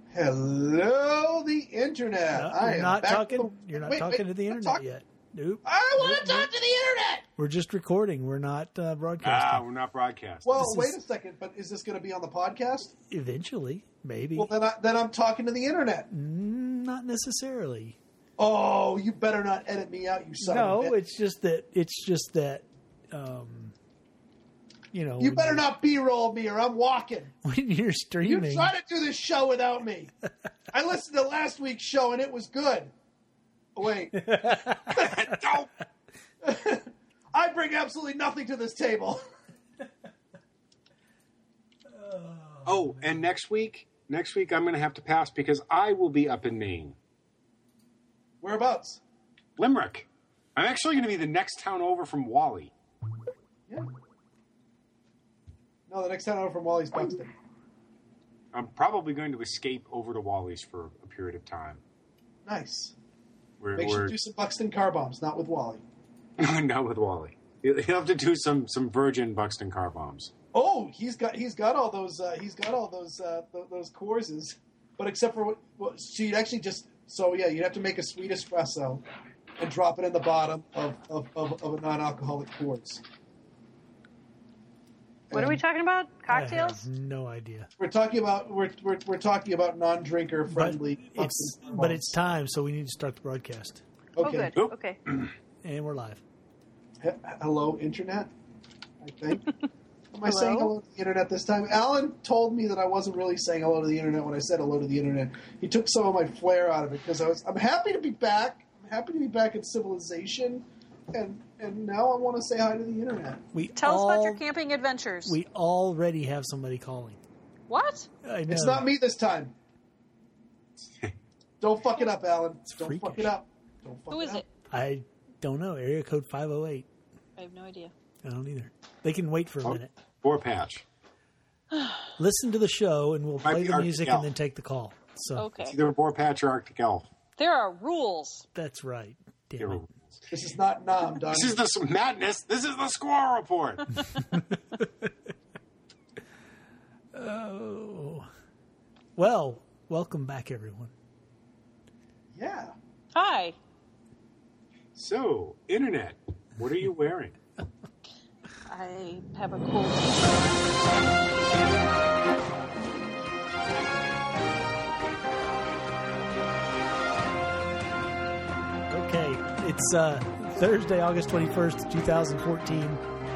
Hello, the internet. No, you're not talking. You're not talking to the internet yet. Nope. I want to talk to the internet. We're just recording. We're not broadcasting. We're not broadcasting. Well, wait a second. But is this going to be on the podcast? Eventually, maybe. Well, then I'm talking to the internet. Not necessarily. Oh, you better not edit me out, you son of a bitch. It's just that. You better not B-roll me, or I'm walking. When you're streaming, you try to do this show without me. I listened to last week's show and it was good. Wait. Don't. I bring absolutely nothing to this table. Oh, and next week I'm going to have to pass because I will be up in Maine. Whereabouts? Limerick. I'm actually going to be the next town over from Wally. Yeah. No, the next town over from Wally's Buxton. I'm probably going to escape over to Wally's for a period of time. Nice. Make sure you do some Buxton car bombs, not with Wally. Not with Wally. You'll have to do some virgin Buxton car bombs. Oh, he's got all those courses, but except for so you'd actually you'd have to make a sweet espresso and drop it in the bottom of a non-alcoholic Coors. What are we talking about? Cocktails? I have no idea. We're talking about non-drinker friendly. But it's time, so we need to start the broadcast. Okay. Oh, good. Okay. And we're live. Hello, internet. I think. Am I saying hello to the internet this time? Alan told me that I wasn't really saying hello to the internet when I said hello to the internet. He took some of my flair out of it because I'm happy to be back. I'm happy to be back in civilization. And now I want to say hi to the internet. Tell us about your camping adventures. We already have somebody calling. What? I know. It's not me this time. Don't fuck it up, Alan. Don't freakish. fuck it up. Who is it? I don't know. Area code 508. I have no idea. I don't either. They can wait for a minute. Boar Patch. Listen to the show, and we'll play the music and then take the call. So Okay. It's either Boar Patch or Arctic Elf. There are rules. That's right. Damn it. This is not Nom, Don. This is the madness. This is the Squirrel Report. Oh. Well, welcome back, everyone. Yeah. Hi. So, internet, what are you wearing? I have a cool t-shirt. Okay, it's Thursday, August 21st, 2014.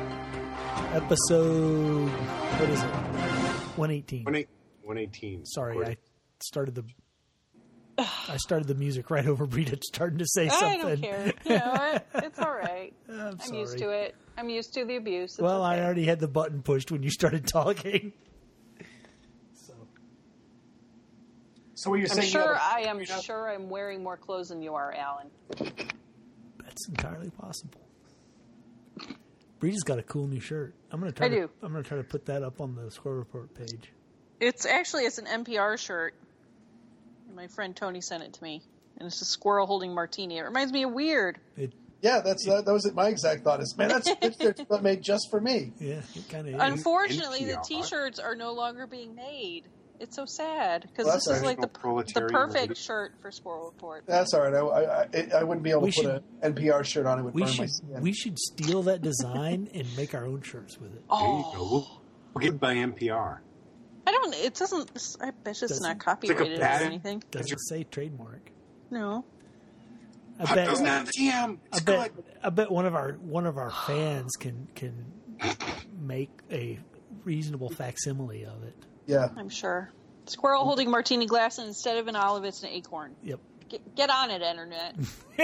Episode, what is it? 118. 118. Sorry, I started the music right over Brita starting to say something. I don't care. You know, it's all right. I'm sorry. used to it. I'm used to the abuse. It's well, okay. I already had the button pushed when you started talking. So what you're saying? I'm sure I'm wearing more clothes than you are, Alan. That's entirely possible. Brita's got a cool new shirt. I'm gonna try to put that up on the Squirrel Report page. It's an NPR shirt. My friend Tony sent it to me, and it's a squirrel holding martini. It reminds me of Weird. Yeah, that was my exact thought. That's it's made just for me. Yeah, it kind of is. Unfortunately, the T-shirts are no longer being made. It's so sad because this is like the perfect shirt for Squirrel Report. That's all right. I wouldn't be able to put an NPR shirt on. It would burn my skin. We should steal that design and make our own shirts with it. There you go. We'll get it by NPR. It doesn't, I bet it's not copyrighted or anything. Doesn't say trademark. No. I bet doesn't have the TM. I bet one of our fans can make a reasonable facsimile of it. Yeah. I'm sure. Squirrel holding martini glass, and instead of an olive, it's an acorn. Yep. Get on it, internet.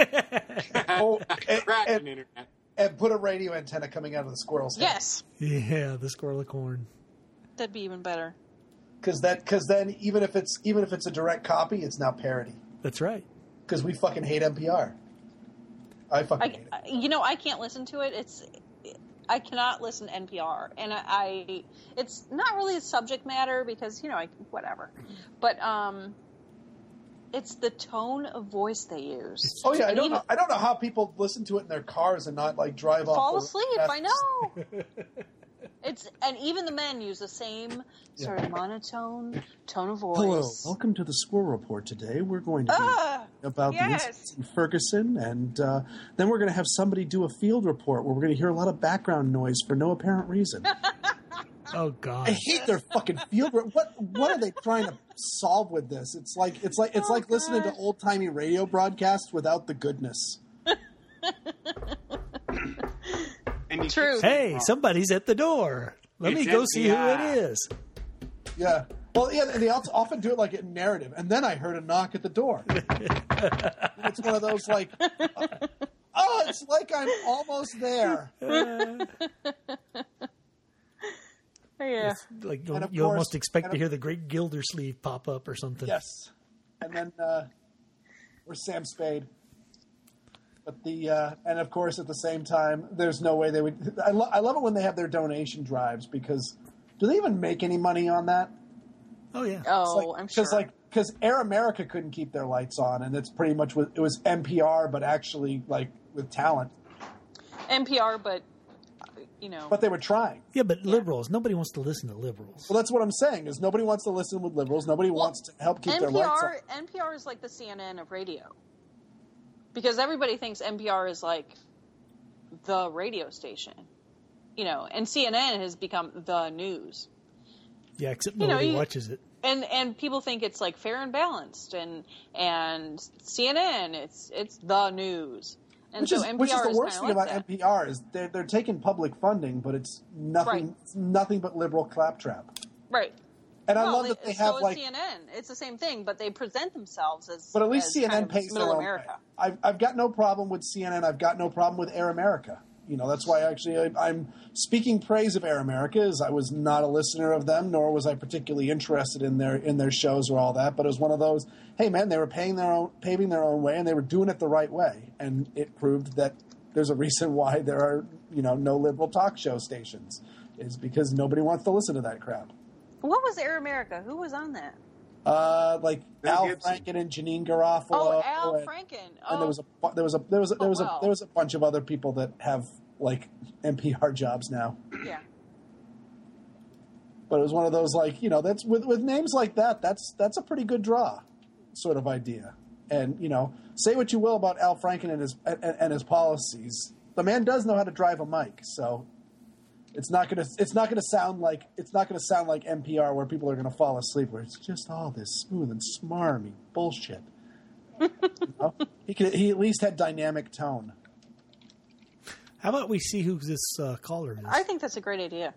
Internet. And put a radio antenna coming out of the squirrel's head. Yes. Yeah, the squirrel corn. That'd be even better. Because then even if it's a direct copy, it's now parody. That's right. Because we fucking hate NPR. I hate it. I can't listen to it. I cannot listen to NPR, and it's not really a subject matter because whatever, but it's the tone of voice they use. Oh yeah, I don't know how people listen to it in their cars and not like drive off. Fall asleep. I know. And even the men use the same sort of monotone tone of voice. Hello, welcome to the Squirrel Report today. We're going to be about the incidents in Ferguson, and then we're going to have somebody do a field report where we're going to hear a lot of background noise for no apparent reason. Oh God! I hate their fucking field. What are they trying to solve with this? It's like listening to old timey radio broadcasts without the goodness. True. Hey, somebody's at the door. Let me go see who it is. Yeah. Well, yeah, they often do it like a narrative. And then I heard a knock at the door. It's one of those like, oh, it's like I'm almost there. Yeah. It's like you almost expect to hear the Great Gildersleeve pop up or something. Yes. And then, or Sam Spade. But and of course, at the same time, there's no way they would. I love it when they have their donation drives, because do they even make any money on that? Oh yeah. Oh, I'm sure. Because Air America couldn't keep their lights on, and it's pretty much it was NPR, but actually like with talent. NPR, but But they were trying. Yeah, but liberals. Nobody wants to listen to liberals. Well, that's what I'm saying. Is nobody wants to listen with liberals. Nobody wants to help keep their lights on. NPR is like the CNN of radio. Because everybody thinks NPR is like the radio station, and CNN has become the news. Yeah, except nobody watches it. And people think it's like Fair and Balanced, and CNN, it's the news. And which is the worst thing about NPR is they're taking public funding, but it's nothing. Right. It's nothing but liberal claptrap. Right. And I love that they have CNN. It's the same thing, but they present themselves as. But at least CNN kind of pays their own America. way. I've got no problem with CNN. I've got no problem with Air America. That's why actually I'm speaking praise of Air America. As I was not a listener of them, nor was I particularly interested in their shows or all that. But it was one of those. Hey man, they were paving their own way, and they were doing it the right way, and it proved that there's a reason why there are no liberal talk show stations. Is because nobody wants to listen to that crap. What was Air America? Who was on that? Like Al Franken and Janine Garofalo. Oh, Al Franken. And there was a bunch of other people that have like NPR jobs now. Yeah. But it was one of those that's with names like that. That's a pretty good draw, sort of idea. And say what you will about Al Franken and his policies, the man does know how to drive a mic. So. It's not gonna sound like NPR where people are gonna fall asleep. Where it's just all this smooth and smarmy bullshit. He at least had dynamic tone. How about we see who this caller is? I think that's a great idea.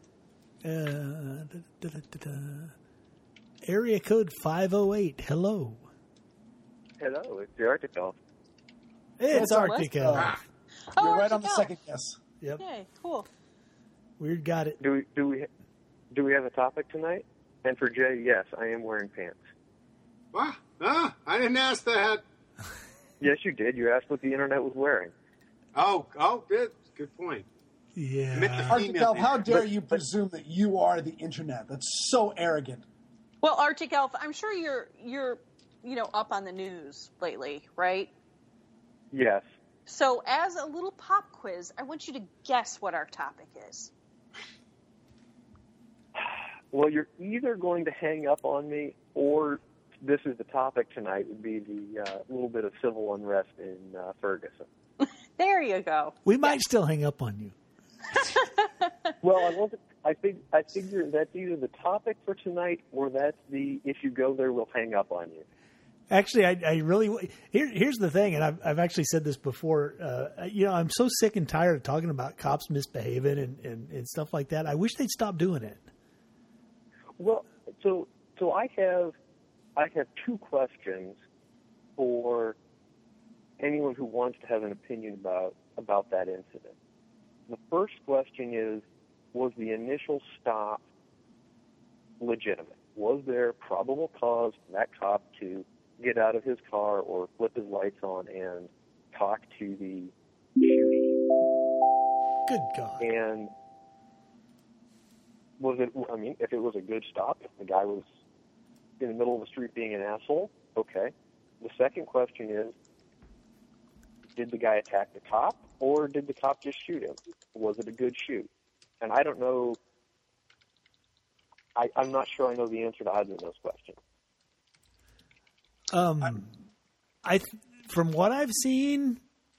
Area code 508. Hello. Hello, it's the Arctic Elf. It's Arctic Elf. You're right on the second guess. Yep. Yay, cool. Weird got it. Do we have a topic tonight? And for Jay, yes, I am wearing pants. What? I didn't ask that. Yes, you did. You asked what the internet was wearing. Oh, good point. Yeah. Arctic Elf, how dare you presume that you are the internet? That's so arrogant. Well, Arctic Elf, I'm sure you're up on the news lately, right? Yes. So, as a little pop quiz, I want you to guess what our topic is. Well, you're either going to hang up on me, or this is the topic tonight, would be the little bit of civil unrest in Ferguson. There you go. We might still hang up on you. Well, I figure that's either the topic for tonight, or that's the if you go there, we'll hang up on you. Actually, I really here's the thing, and I've actually said this before. I'm so sick and tired of talking about cops misbehaving and stuff like that. I wish they'd stop doing it. Well, so I have two questions for anyone who wants to have an opinion about that incident. The first question is, was the initial stop legitimate? Was there probable cause for that cop to get out of his car or flip his lights on and talk to the shooter? Good God. And if it was a good stop, if the guy was in the middle of the street being an asshole, okay. The second question is, did the guy attack the cop, or did the cop just shoot him? Was it a good shoot? And I don't know I'm not sure I know the answer to either of those questions. From what I've seen,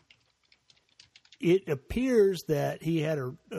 it appears that he had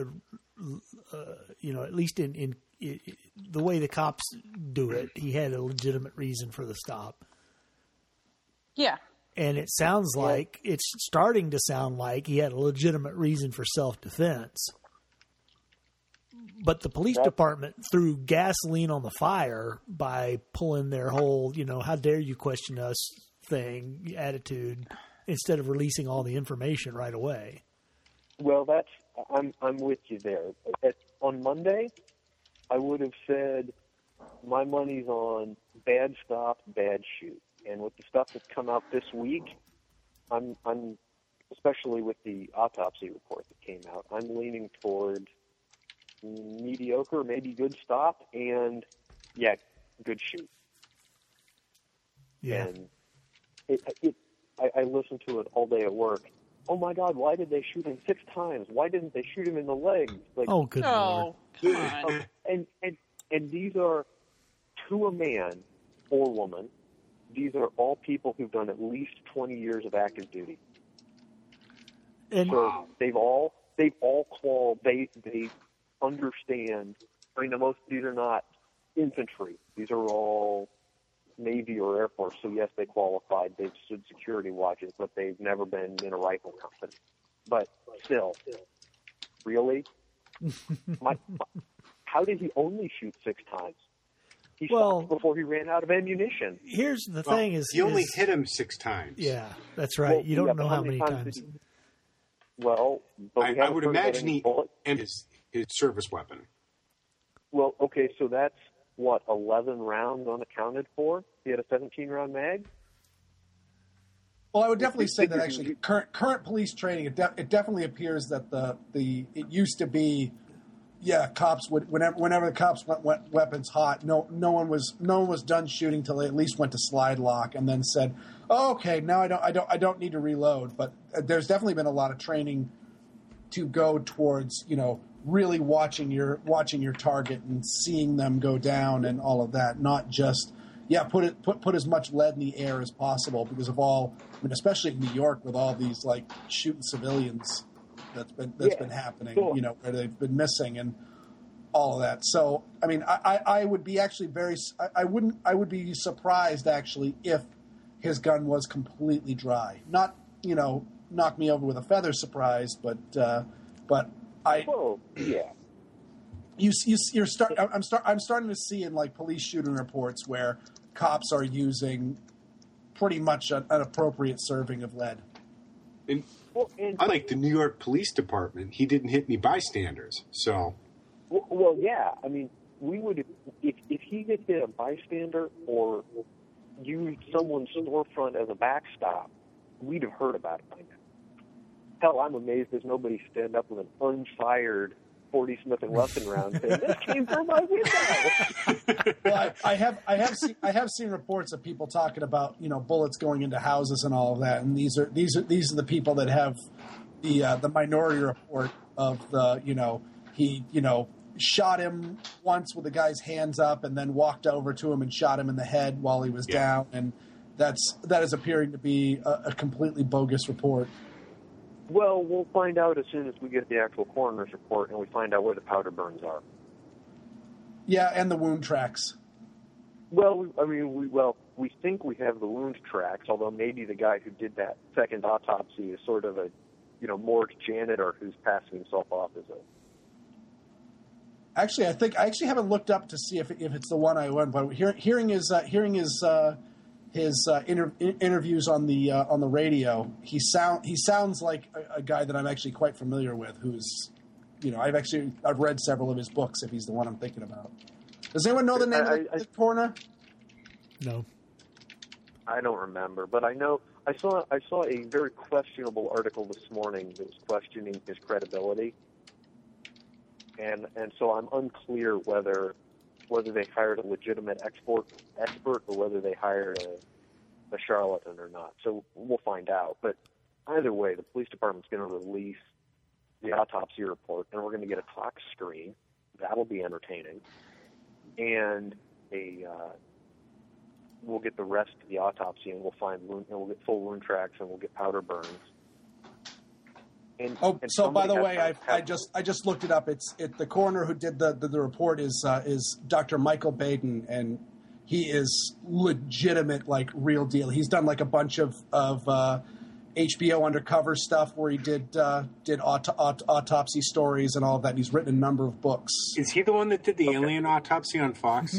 at least in the way the cops do it, he had a legitimate reason for the stop. Yeah. And it sounds like, it's starting to sound like he had a legitimate reason for self-defense. But the police department threw gasoline on the fire by pulling their whole, how dare you question us thing, attitude, instead of releasing all the information right away. Well, I'm with you there. On Monday, I would have said my money's on bad stop, bad shoot. And with the stuff that's come out this week, I'm especially with the autopsy report that came out, I'm leaning towards mediocre, maybe good stop, and good shoot. Yeah. And I listened to it all day at work. Oh my God! Why did they shoot him 6 times? Why didn't they shoot him in the legs? Like, oh, good Lord! Come on. And these are, to a man or woman, these are all people who've done at least 20 years of active duty. And so they've all called. They understand. I mean, these are not infantry. These are all Navy or Air Force. So yes, they qualified. They've stood security watches, but they've never been in a rifle company. But still, really, how did he only shoot 6 times? He stopped before he ran out of ammunition. Here's the thing: he only hit him 6 times. Yeah, that's right. You don't know how many times. I would imagine he and his service weapon. Well, okay, so that's 11 rounds unaccounted for. He had a 17-round mag. Well, I would definitely say that actually current police training, it definitely appears that it used to be. Yeah, cops would whenever the cops went weapons hot. No one was done shooting till they at least went to slide lock and then said, "Oh, okay, now I don't need to reload." But there's definitely been a lot of training to go towards really watching your target and seeing them go down and all of that. Not just put as much lead in the air as possible because of especially in New York with all these like shooting civilians. That's been happening, where they've been missing and all of that. So, I mean, I would be actually I would be surprised actually if his gun was completely dry. Not, knock me over with a feather surprise, but I. Oh, yeah. I'm starting to see in like police shooting reports where cops are using pretty much an appropriate serving of lead. Unlike the New York Police Department, he didn't hit any bystanders. So, well, yeah. I mean, we would if he had hit a bystander or used someone's storefront as a backstop, we'd have heard about it by now. Hell, I'm amazed there's nobody stand up with an unfired 40 Smith & Wesson round saying, "This came from my window." Well, I have seen reports of people talking about bullets going into houses and all of that, and these are the people that have the minority report of he shot him once with the guy's hands up and then walked over to him and shot him in the head while he was down, and that is appearing to be a completely bogus report. Well, we'll find out as soon as we get the actual coroner's report and we find out where the powder burns are. Yeah, and the wound tracks. Well, I mean, we think we have the wound tracks, although maybe the guy who did that second autopsy is sort of a, morgue janitor who's passing himself off as a. Actually, I haven't looked up to see if it's the one I went, but hearing his interviews on the radio, he sounds like a guy that I'm actually quite familiar with. Who's, I've read several of his books. If he's the one I'm thinking about, does anyone know the name of the coroner? No, I don't remember, but I know I saw a very questionable article this morning that was questioning his credibility, and so I'm unclear whether they hired a legitimate expert or whether they hired a charlatan or not. So we'll find out. But either way, the police department's going to release the autopsy report, and we're going to get a clock screen. That'll be entertaining. and we'll get the rest of the autopsy, and we'll get full wound tracks, and we'll get powder burns. And so by the way, I just looked it up. The coroner who did the report is Dr. Michael Baden, and he is legitimate, like real deal. He's done like a bunch of HBO undercover stuff where he did autopsy stories and all of that. And he's written a number of books. Is he the one that did the alien autopsy on Fox?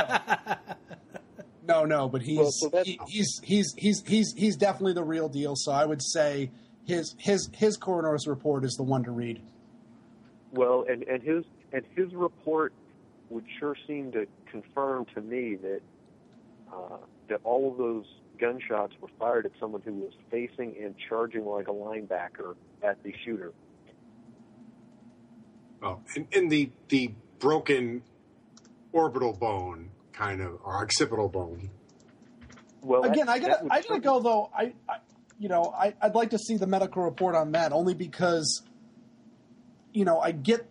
No, but he's definitely the real deal. So I would say his coroner's report is the one to read. Well, and his report would sure seem to confirm to me that all of those gunshots were fired at someone who was facing and charging like a linebacker at the shooter. Oh, and the broken orbital bone, kind of, or occipital bone. Well, again, I gotta go though. I'd like to see the medical report on that, only because, I get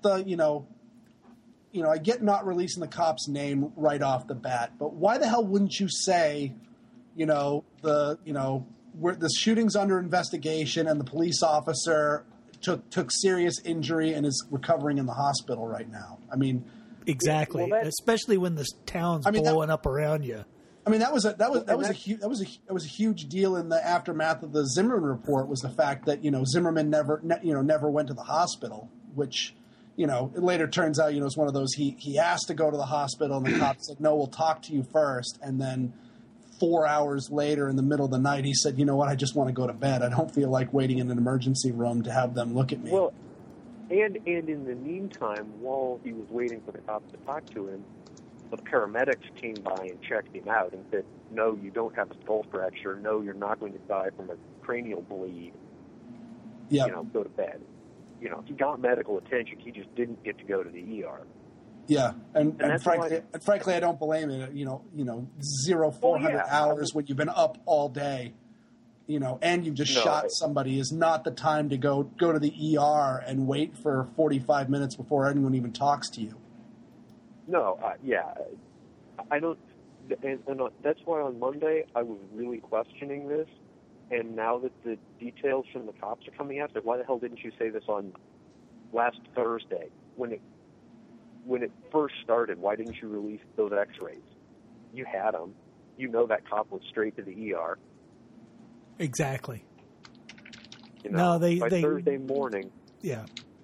I get not releasing the cop's name right off the bat, but why the hell wouldn't you say, where the shooting's under investigation and the police officer took serious injury and is recovering in the hospital right now? I mean, exactly, especially when the town's blowing up around you. I mean, that was a huge deal in the aftermath of the Zimmerman report, was the fact that Zimmerman never went to the hospital, which it later turns out it's one of those he asked to go to the hospital and the cop said no, we'll talk to you first, and then 4 hours later in the middle of the night he said, you know what, I just want to go to bed. I don't feel like waiting in an emergency room to have them look at me. Well, and in the meantime, while he was waiting for the cops to talk to him, the paramedics came by and checked him out and said, no, you don't have a skull fracture. No, you're not going to die from a cranial bleed. Yeah. Go to bed. He got medical attention. He just didn't get to go to the ER. Yeah, and frankly, I don't blame it. 400 hours when you've been up all day, and you've just shot somebody is not the time to go to the ER and wait for 45 minutes before anyone even talks to you. No, I don't, and that's why on Monday I was really questioning this, and now that the details from the cops are coming out, why the hell didn't you say this on last Thursday when it first started? Why didn't you release those X-rays? You had them. That cop went straight to the ER. Exactly. By Thursday morning. Yeah.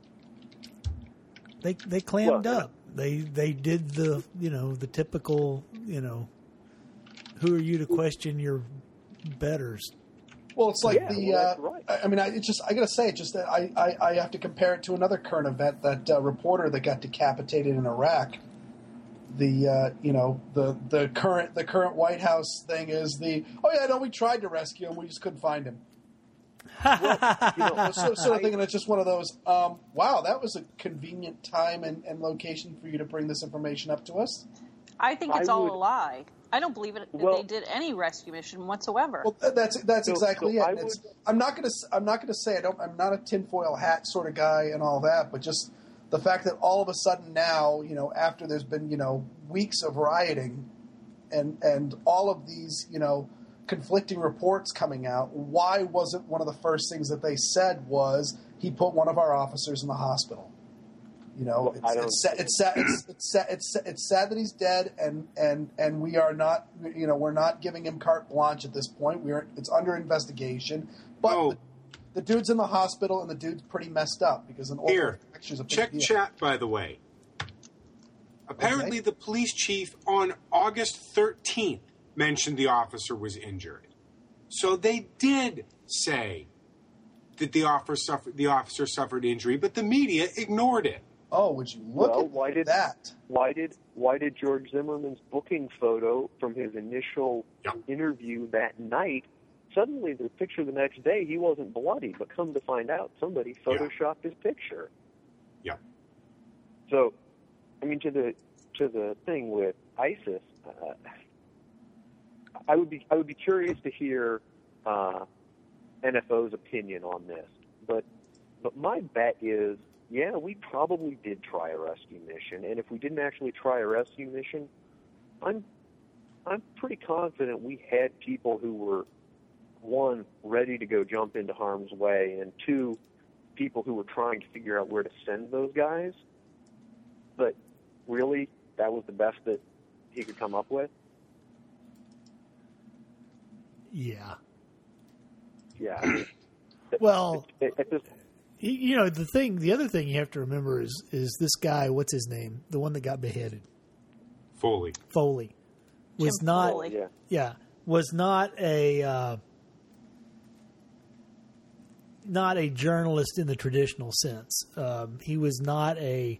They clammed up. They did the the typical who are you to question your betters? Well, it's like right. I mean, I gotta say, just that I have to compare it to another current event, that reporter that got decapitated in Iraq. The current White House thing is we tried to rescue him, we just couldn't find him. Well, sort of thinking it's just one of those. Wow, that was a convenient time and location for you to bring this information up to us. I think it's all a lie. I don't believe they did any rescue mission whatsoever. Well, that's exactly it. I'm not gonna say I'm not a tinfoil hat sort of guy and all that, but just the fact that all of a sudden now, after there's been weeks of rioting, and all of these conflicting reports coming out, why wasn't one of the first things that they said was he put one of our officers in the hospital? It's sad that he's dead, and we are not, we're not giving him carte blanche at this point. It's under investigation, but the dude's in the hospital, and the dude's pretty messed up because an organ infection is a big deal. Chat, by the way. Apparently, the police chief on August 13th mentioned the officer was injured, so they did say that the officer suffered injury, but the media ignored it. Oh, would you look at that? Why did George Zimmerman's booking photo from his initial interview that night, suddenly the picture the next day, he wasn't bloody, but come to find out, somebody photoshopped his picture. Yeah. So, I mean, to the thing with ISIS, I would be curious to hear NFO's opinion on this, but my bet is yeah, we probably did try a rescue mission, and if we didn't actually try a rescue mission, I'm pretty confident we had people who were, one, ready to go jump into harm's way, and two, people who were trying to figure out where to send those guys. But really, that was the best that he could come up with? Yeah. Yeah. I mean, well, the other thing you have to remember is this guy, what's his name? The one that got beheaded. Foley. Was Jim not, Foley. was not a journalist in the traditional sense. He was not a,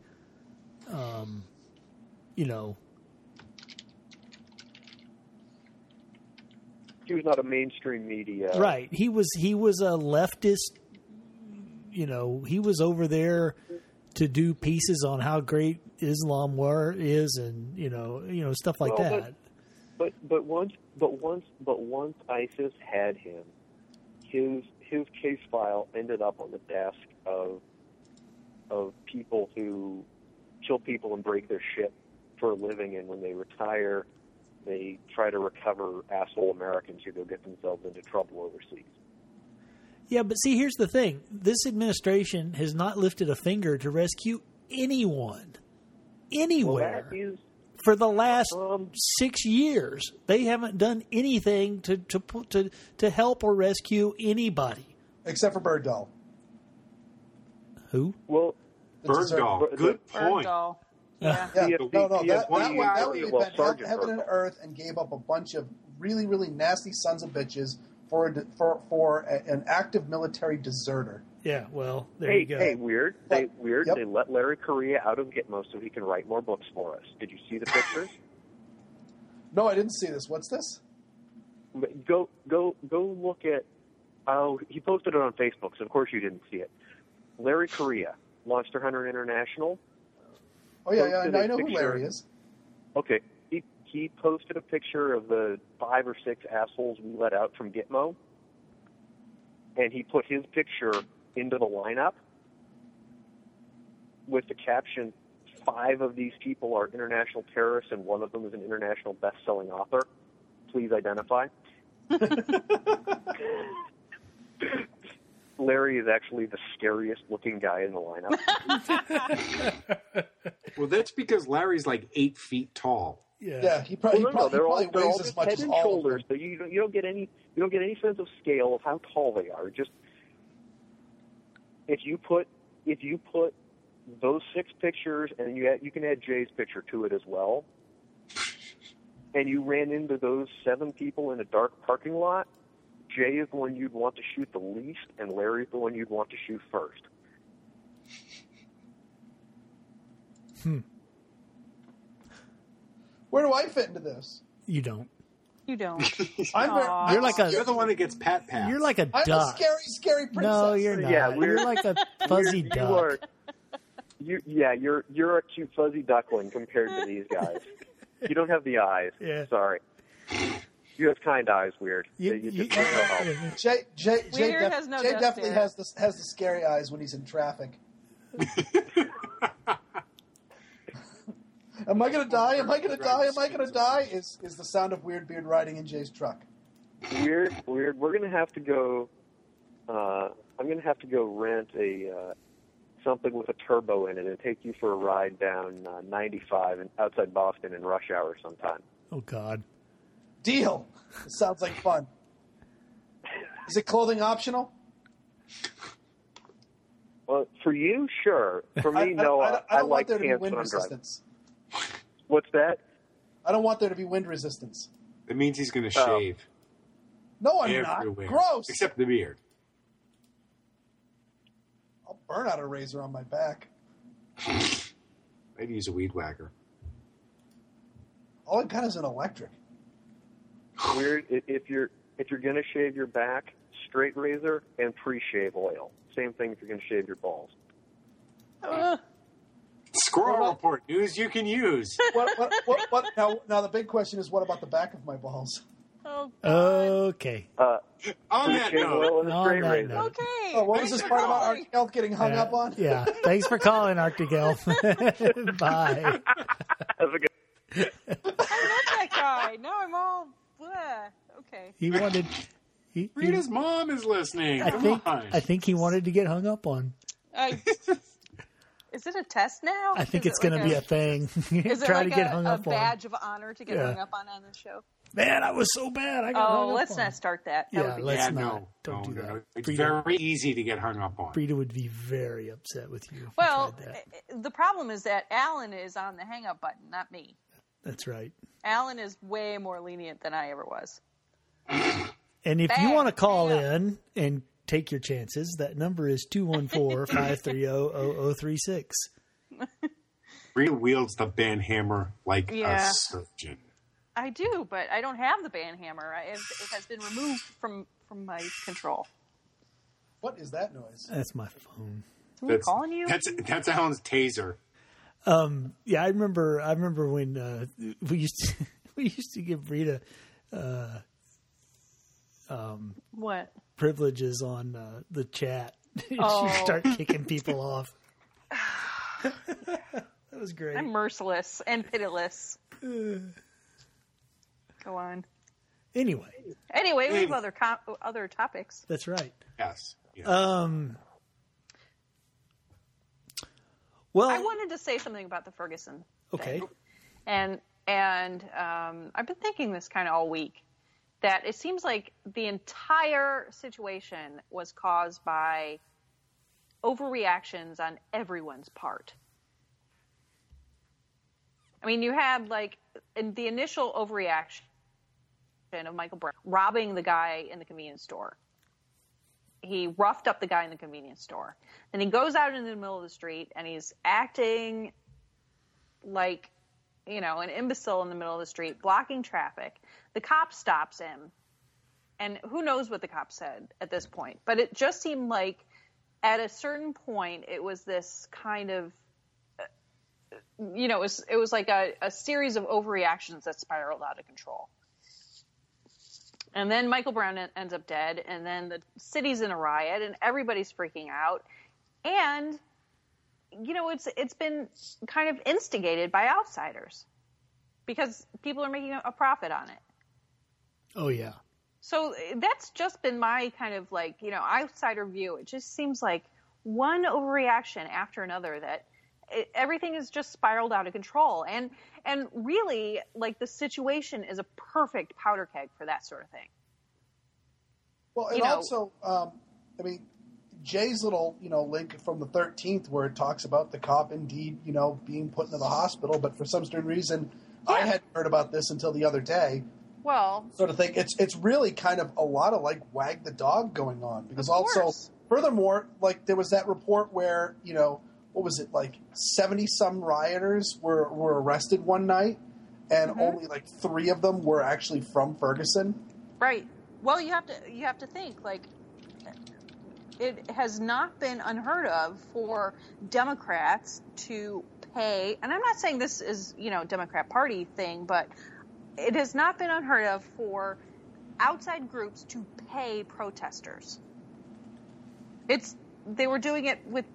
he was not a mainstream media. Right. He was a leftist. He was over there to do pieces on how great Islam is, and stuff like that. But once ISIS had him, his case file ended up on the desk of people who kill people and break their shit for a living, and when they retire, they try to recover asshole Americans who go get themselves into trouble overseas. Yeah, but see, here's the thing. This administration has not lifted a finger to rescue anyone, anywhere, for the last 6 years. They haven't done anything to help or rescue anybody. Except for Bergdahl. Who? Well, Bergdahl. Good point. Bergdahl. Yeah. That one Sergeant heaven and earth and gave up a bunch of really, really nasty sons of bitches for an active military deserter. Yeah, well, there you go. Hey, weird. They let Larry Correia out of Gitmo so he can write more books for us. Did you see the pictures? No, I didn't see this. What's this? Go look at. Oh, he posted it on Facebook, so of course you didn't see it. Larry Correia, Monster Hunter International. Oh yeah, I know who Larry is. Okay, he posted a picture of the 5 or 6 assholes we let out from Gitmo, and he put his picture into the lineup with the caption, 5 of these people are international terrorists and one of them is an international best-selling author. Please identify. Larry is actually the scariest looking guy in the lineup. Well, that's because Larry's like 8 feet tall. Yeah, he probably weighs as much head as and all shoulders, of them. so you don't get any sense of scale of how tall they are. Just if you put those 6 pictures, and you can add Jay's picture to it as well, and you ran into those 7 people in a dark parking lot, Jay is the one you'd want to shoot the least, and Larry's the one you'd want to shoot first. Where do I fit into this? You don't. You don't. You're the one that gets pat. You're like a duck. I'm a scary princess. No, you're not. Yeah, you're like a fuzzy duck. You're a cute fuzzy duckling compared to these guys. You don't have the eyes. Yeah. Sorry. You have kind eyes, Weird. Jay has no definitely has the scary eyes when he's in traffic. Am I gonna die? Am I gonna die? Am I gonna die? Is the sound of Weird Beard riding in Jay's truck. Weird. We're gonna have to go. I'm gonna have to go rent a something with a turbo in it and take you for a ride down 95 and outside Boston in rush hour sometime. Oh God. Deal. It sounds like fun. Is it clothing optional? Well, for you, sure. For me, no. I don't like want there to be pants wind when I'm driving. resistance. What's that? I don't want there to be wind resistance. It means he's going to shave. No, I'm everywhere. not. Gross. Except the beard. I'll burn out a razor on my back. I'd use a weed whacker. All I got is an electric. Weird. If you're gonna shave your back, straight razor and pre-shave oil. Same thing if you're gonna shave your balls. Squirrel Report news you can use. What? Now the big question is, what about the back of my balls? Oh, Okay. On that note. Okay. Oh, what was this part about Arctic Elf getting hung up on? Yeah. Thanks for calling, Arctic Elf. Bye. Have a good. I love that guy. Now I'm all bleh. Okay. He wanted. Rita's mom is listening. I think he wanted to get hung up on. Is it a test now? I think it's going to be a thing. Is it Try like to get hung up a badge of honor to get hung up on the show? Man, I was so bad. I got hung up let's on. not start that. Let's not. Don't do that. No. It's very easy to get hung up on. Frida would be very upset with you. Well, the problem is that Alan is on the hang up button, not me. That's right. Alan is way more lenient than I ever was. And if you want to call in and take your chances, that number is 214-530-0036. Rita wields the band hammer like a surgeon. I do, but I don't have the band hammer. It has been removed from my control. What is that noise? That's my phone. Who's calling you? That's Alan's taser. Yeah, I remember when we used to give Rita what privileges on the chat. She'd start kicking people off. That was great. I'm merciless and pitiless. Go on. Anyway, we have other topics. That's right. Yes. Well, I wanted to say something about the Ferguson thing. And I've been thinking this kind of all week, that it seems like the entire situation was caused by overreactions on everyone's part. I mean, you had in the initial overreaction of Michael Brown robbing the guy in the convenience store. He roughed up the guy in the convenience store. Then he goes out into the middle of the street and he's acting like, an imbecile in the middle of the street, blocking traffic. The cop stops him. And who knows what the cop said at this point. But it just seemed like at a certain point, it was this kind of, it was like a series of overreactions that spiraled out of control. And then Michael Brown ends up dead, and then the city's in a riot, and everybody's freaking out. And, it's been kind of instigated by outsiders because people are making a profit on it. Oh, yeah. So that's just been my kind of outsider view. It just seems like one overreaction after another that everything is just spiraled out of control. And really, the situation is a perfect powder keg for that sort of thing. Well, and also, Jay's little, link from the 13th where it talks about the cop indeed, being put into the hospital, but for some strange reason, I hadn't heard about this until the other day. Well, sort of thing. It's really kind of a lot of wag the dog going on, because also, furthermore, there was that report where, what was it, 70 some rioters were arrested one night, and only 3 of them were actually from Ferguson. Right. Well, you have to think it has not been unheard of for Democrats to pay, and I'm not saying this is Democrat Party thing, but it has not been unheard of for outside groups to pay protesters. They were doing it with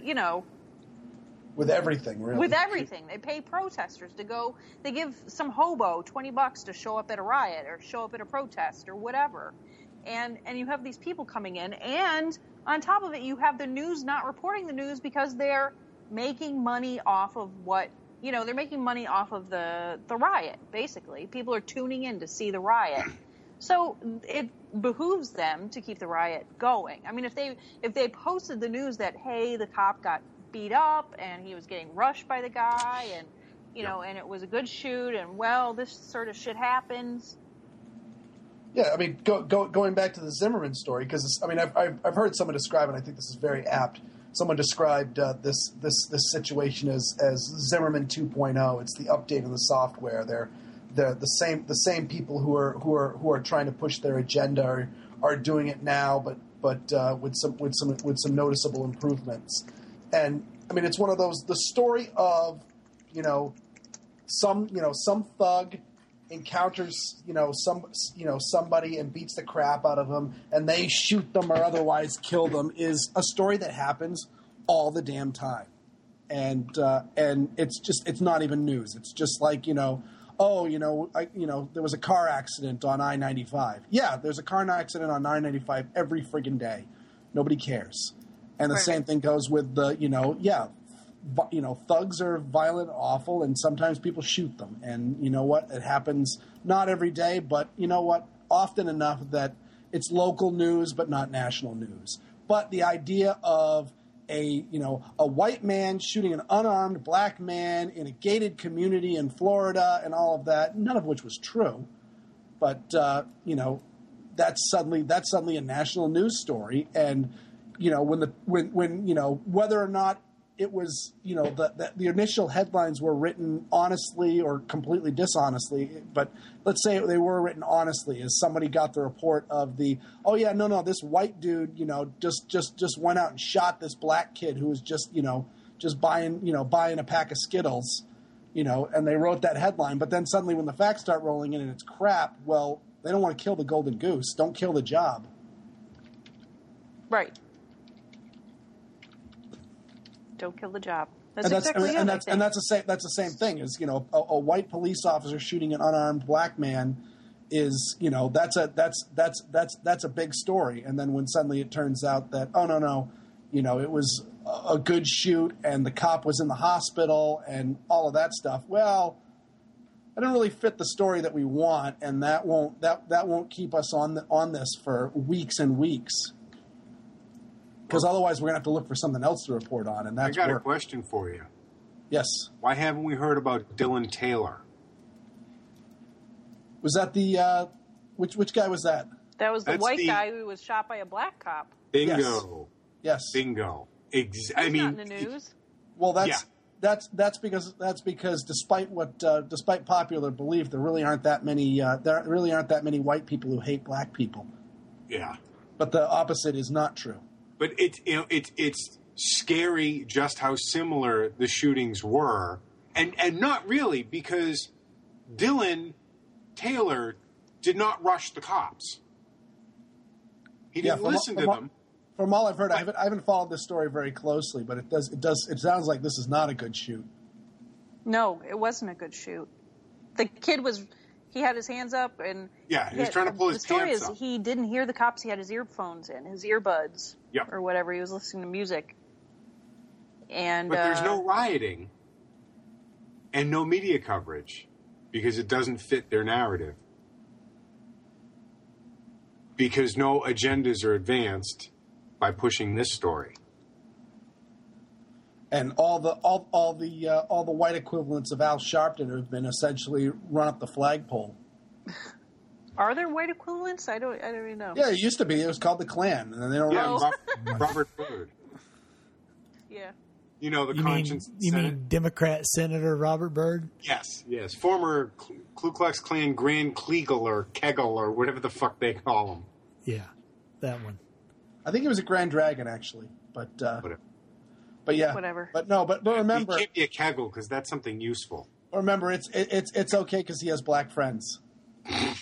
with everything, really. With everything. They pay protesters to go. They give some hobo $20 to show up at a riot or show up at a protest or whatever. And you have these people coming in, and on top of it, you have the news not reporting the news because they're making money off of they're making money off of the riot, basically. People are tuning in to see the riot. So it behooves them to keep the riot going. I mean, if they posted the news that, hey, the cop got beat up and he was getting rushed by the guy and, and it was a good shoot and, this sort of shit happens. Yeah, I mean, going back to the Zimmerman story, because, I've heard someone describe, and I think this is very apt. Someone described this situation as Zimmerman 2.0. It's the update of the software. They're the same people who are trying to push their agenda are doing it now, but with some noticeable improvements. And it's one of those, the story of some thug encounters somebody and beats the crap out of them, and they shoot them or otherwise kill them, is a story that happens all the damn time, and it's not even news. It's just like there was a car accident on I-95. Yeah, there's a car accident on I-95 every friggin' day. Nobody cares. And the same thing goes with thugs are violent, awful, and sometimes people shoot them. And you know what? It happens not every day, but you know what? Often enough that it's local news, but not national news. But the idea of a white man shooting an unarmed black man in a gated community in Florida and all of that, none of which was true. But that's suddenly a national news story. And when whether or not it was the initial headlines were written honestly or completely dishonestly, but let's say they were written honestly, as somebody got the report of this white dude just went out and shot this black kid who was just buying a pack of Skittles, and they wrote that headline. But then suddenly when the facts start rolling in and it's crap, well, they don't want to kill the golden goose. Don't kill the job. Right. Don't kill the job. That's the same thing. Is a white police officer shooting an unarmed black man is that's a big story. And then when suddenly it turns out that it was a good shoot and the cop was in the hospital and all of that stuff. Well, that doesn't really fit the story that we want, and that won't keep us on this for weeks and weeks. Because otherwise we're going to have to look for something else to report on. And that's I got a question for you. Yes. Why haven't we heard about Dylan Taylor? Was that the which guy was that? That was the white guy who was shot by a black cop. Bingo. Yes. Bingo. Not in the news. Well, that's because despite popular belief, there really aren't that many white people who hate black people. Yeah. But the opposite is not true. But it's scary just how similar the shootings were, and not really, because Dylan Taylor did not rush the cops. He didn't listen to them. From all I've heard, I haven't followed this story very closely, but it sounds like this is not a good shoot. No, it wasn't a good shoot. The kid he had his hands up and he was trying to pull his pants up. The story is he didn't hear the cops. He had his earphones in, his earbuds, or whatever. He was listening to music. But there's no rioting and no media coverage because it doesn't fit their narrative. Because no agendas are advanced by pushing this story. And all the white equivalents of Al Sharpton have been essentially run up the flagpole. Are there white equivalents? I don't even know. Yeah, it used to be. It was called the Klan, and then they don't. Yeah, Robert Byrd. Yeah. The conscience. You mean Democrat Senator Robert Byrd? Yes. Former Ku Klux Klan Grand Kleagle or Kegel or whatever the fuck they call him. Yeah, that one. I think he was a Grand Dragon actually, but. Whatever. But yeah, whatever. But remember, he can't be a Kegel because that's something useful. Remember, it's okay because he has black friends. He's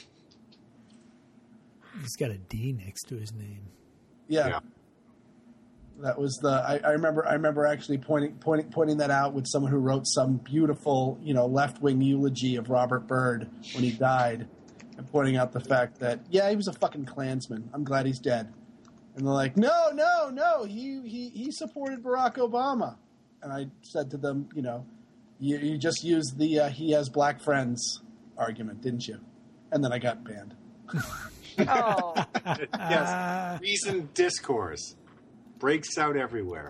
got a D next to his name. Yeah. That was I remember actually pointing that out with someone who wrote some beautiful left-wing eulogy of Robert Byrd when he died, and pointing out the fact that he was a fucking Klansman. I'm glad he's dead. And they're like, no, he supported Barack Obama. And I said to them, you just used the he has black friends argument, didn't you? And then I got banned. Oh. Yes. Reasoned discourse breaks out everywhere.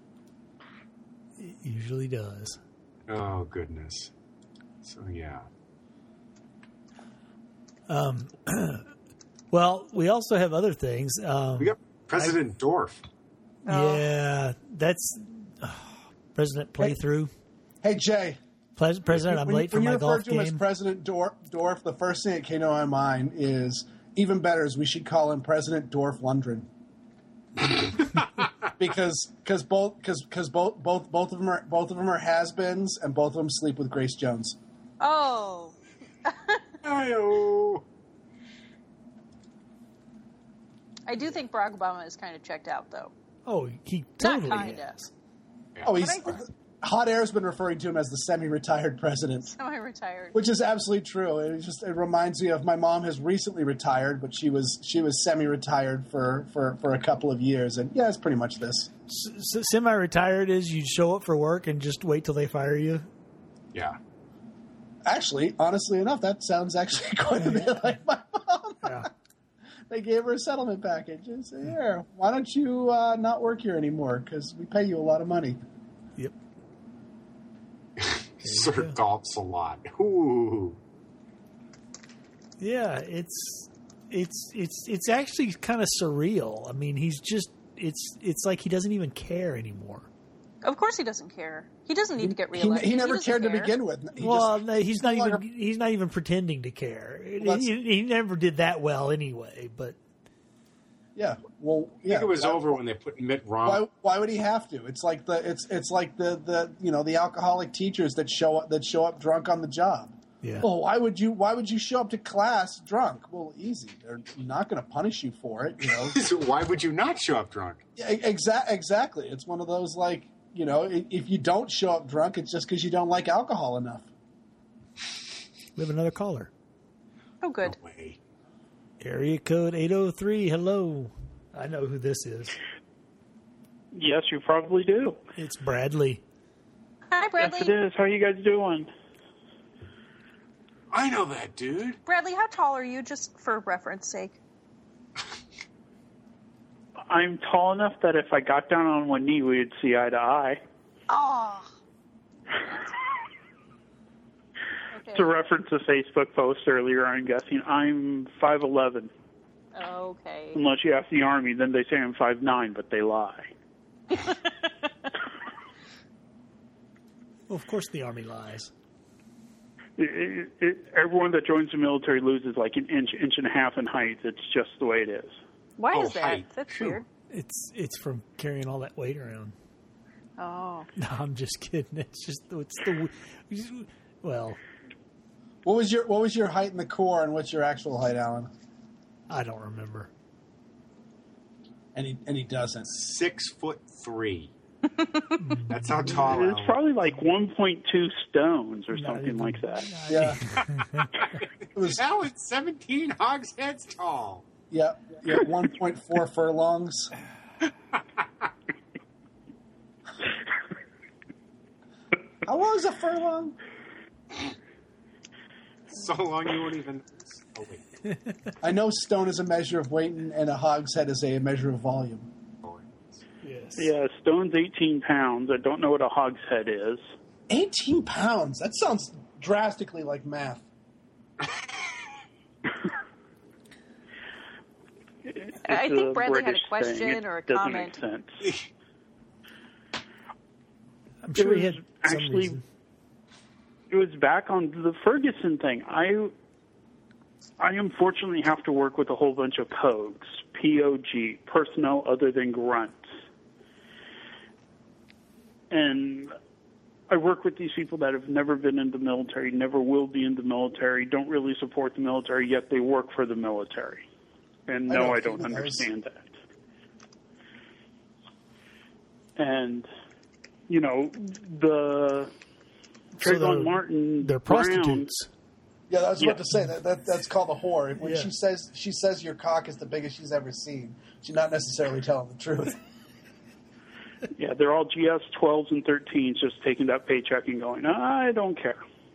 It usually does. Oh, goodness. So, yeah. Well, we also have other things. We got President Dorff. Yeah, that's President Playthrough. Hey, Jay. President, I'm late for my golf game. When you refer to him as President Dorff, the first thing that came to my mind is, even better, is we should call him President Dorff Lundgren. because both of them are has-beens, and both of them sleep with Grace Jones. Oh. Hi-oh. I do think Barack Obama is kind of checked out, though. Oh, he totally Not kinda. is. Oh, Hot Air's been referring to him as the semi-retired president. Semi-retired. Which is absolutely true. It reminds me of my mom has recently retired, but she was semi-retired for a couple of years, and yeah, it's pretty much this. Semi-retired is you show up for work and just wait till they fire you? Yeah. Actually, honestly enough, that sounds actually quite a bit like my mom. Yeah. They gave her a settlement package and said, here, why don't you not work here anymore, because we pay you a lot of money. Yep. Sir golfs a lot. Ooh. Yeah, it's actually kind of surreal. I mean, he's just it's like he doesn't even care anymore. Of course, he doesn't care. He doesn't need to get reelected. He never cared to begin with. He's not even pretending to care. Well, he never did that well anyway. But yeah, well, yeah. I think it was over when they put Mitt Romney. Why would he have to? It's like the alcoholic teachers that show up drunk on the job. Yeah. Well, why would you show up to class drunk? Well, easy. They're not going to punish you for it. You know. So why would you not show up drunk? Exactly. It's one of those like, you know, if you don't show up drunk, it's just because you don't like alcohol enough. We have another caller. Oh, good. No way. Area code 803. Hello. I know who this is. Yes, you probably do. It's Bradley. Hi, Bradley. Yes, it is. How are you guys doing? I know that, dude. Bradley, how tall are you, just for reference sake? I'm tall enough that if I got down on one knee, we'd see eye to eye. Oh. Okay. To reference a Facebook post earlier, I'm guessing I'm 5'11". Okay. Unless you ask the Army, then they say I'm 5'9", but they lie. Well, of course the Army lies. Everyone that joins the military loses like an inch and a half in height. It's just the way it is. Why is that? Height. That's weird. It's from carrying all that weight around. Oh. No, I'm just kidding. Well. What was your height in the Corps, and what's your actual height, Alan? I don't remember. And he doesn't. 6'3". That's how tall. It's probably like 1.2 stones or something like that. Yeah. Now it's 17 hogsheads tall. Yeah, 1.4 furlongs. How long is a furlong? So long you won't even... Oh, wait. I know stone is a measure of weight, and a hogshead is a measure of volume. Yes. Yeah, stone's 18 pounds. I don't know what a hogshead is. 18 pounds? That sounds drastically like math. I think Bradley had a British question thing. or a It doesn't comment. make sense. I'm sure he had some actually, reason. It was back on the Ferguson thing. I unfortunately have to work with a whole bunch of POGs, P-O-G, personnel other than grunts. And I work with these people that have never been in the military, never will be in the military, don't really support the military, yet they work for the military. And no, I don't understand that. And, you know, the Trayvon Martin, they're prostitutes. Yeah, I was about to say that's called a whore. When she says your cock is the biggest she's ever seen, she's not necessarily telling the truth. Yeah, they're all GS 12s and 13s just taking that paycheck and going, I don't care.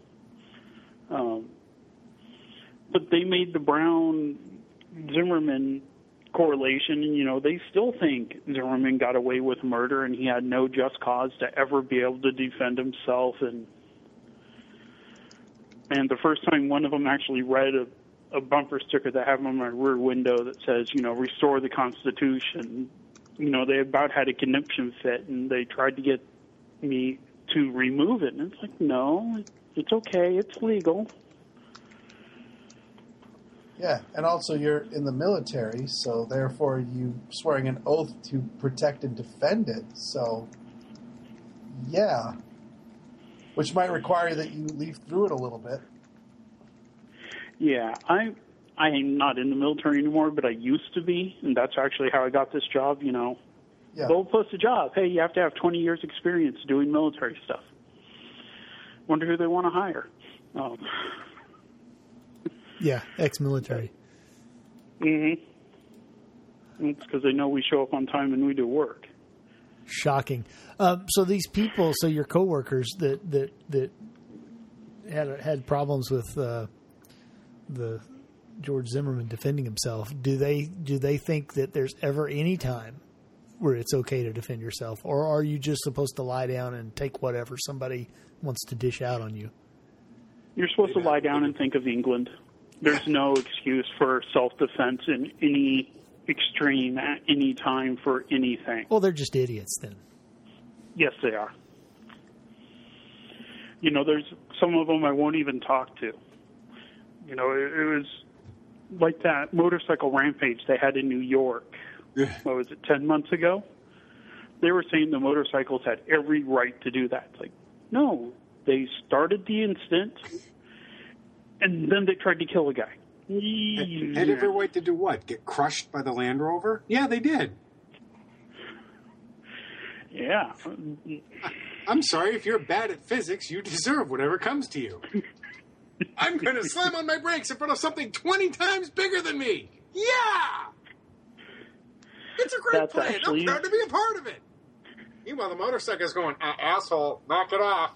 But they made the Brown-Zimmerman correlation, and, you know, they still think Zimmerman got away with murder and he had no just cause to ever be able to defend himself. And the first time one of them actually read a bumper sticker that I have on my rear window that says, you know, restore the Constitution, you know, they about had a conniption fit, and they tried to get me to remove it. And it's like, no, it's okay. It's legal. Yeah, and also you're in the military, so therefore you swearing an oath to protect and defend it. So, yeah. Which might require that you leaf through it a little bit. Yeah, I am not in the military anymore, but I used to be, and that's actually how I got this job, you know. Yeah. They'll post a job. Hey, you have to have 20 years experience doing military stuff. Wonder who they want to hire. Yeah, ex-military. Mm-hmm. It's because they know we show up on time and we do work. Shocking. So these people, so your coworkers that had problems with the George Zimmerman defending himself, do they think that there's ever any time where it's okay to defend yourself, or are you just supposed to lie down and take whatever somebody wants to dish out on you? You're supposed to lie down and think of England. There's no excuse for self-defense in any extreme at any time for anything. Well, they're just idiots then. Yes, they are. You know, there's some of them I won't even talk to. You know, it was like that motorcycle rampage they had in New York. What was it, 10 months ago? They were saying the motorcycles had every right to do that. It's like, no, they started the incident, and then they tried to kill a guy. Had every right to do what? Get crushed by the Land Rover? Yeah, they did. Yeah. I'm sorry, if you're bad at physics, you deserve whatever comes to you. I'm going to slam on my brakes in front of something 20 times bigger than me. Yeah! It's a great plan. I'm proud to be a part of it. Meanwhile, the motorcycle's going, asshole, knock it off.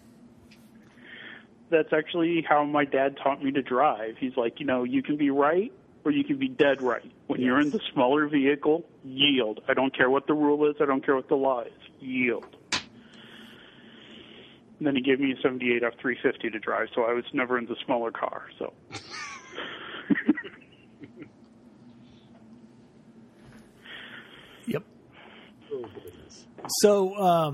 That's actually how my dad taught me to drive. He's like, you know, you can be right or you can be dead right. When you're in the smaller vehicle, yield. I don't care what the rule is. I don't care what the law is. Yield. And then he gave me a 78 F350 to drive, so I was never in the smaller car. So. Yep. So,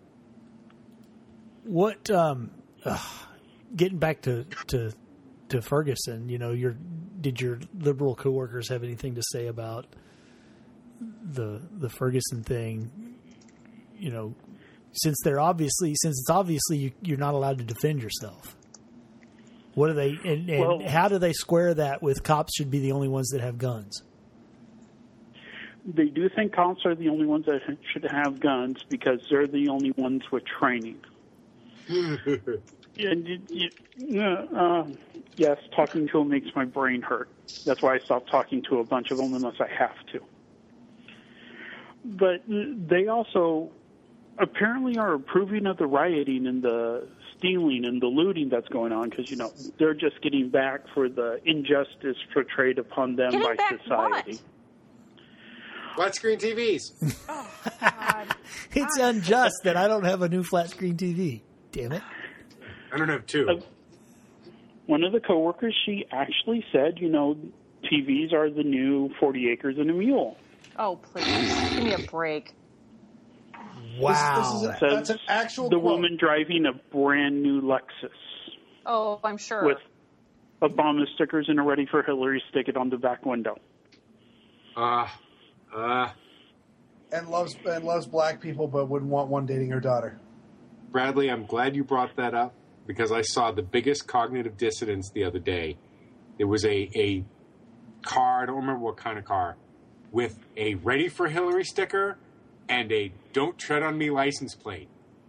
what? Getting back to Ferguson, you know, did your liberal coworkers have anything to say about the Ferguson thing? You know, since it's obviously you're not allowed to defend yourself. What do they and how do they square that with cops should be the only ones that have guns? They do think cops are the only ones that should have guns because they're the only ones with training. Yes, talking to them makes my brain hurt. That's why I stopped talking to a bunch of them unless I have to. But they also apparently are approving of the rioting and the stealing and the looting that's going on because, you know, they're just getting back for the injustice portrayed upon them by society. What? Flat screen TVs. Oh, God. It's unjust that I don't have a new flat screen TV. Damn it. I don't have two. One of the coworkers, she actually said, you know, TVs are the new 40 acres and a mule. Oh, please. Give me a break. Wow. That's an actual The quote. woman driving a brand new Lexus. Oh, I'm sure. With Obama stickers and a Ready for Hillary sticker on the back window. And loves black people, but wouldn't want one dating her daughter. Bradley, I'm glad you brought that up because I saw the biggest cognitive dissonance the other day. It was a car, I don't remember what kind of car, with a Ready for Hillary sticker and a Don't Tread on Me license plate.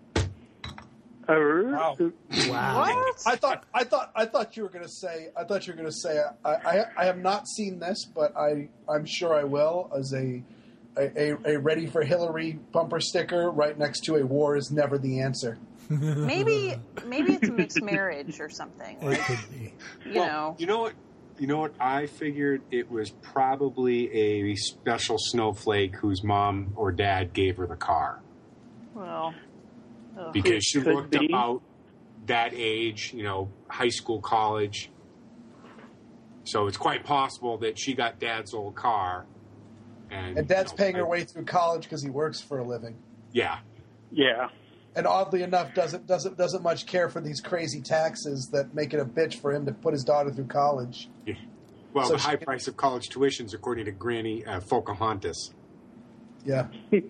Wow. Wow. What? I thought you were going to say. I have not seen this, but I'm sure I will. As a Ready for Hillary bumper sticker right next to a war is never the answer. Maybe it's a mixed marriage or something. It could be. You know what? I figured it was probably a special snowflake whose mom or dad gave her the car. Well, because she looked about that age, you know, high school, college. So it's quite possible that she got dad's old car. And dad's paying her way through college because he works for a living. Yeah. Yeah. And oddly enough, doesn't much care for these crazy taxes that make it a bitch for him to put his daughter through college. Yeah. Well, the high price of college tuitions, according to Granny Pocahontas. Yeah.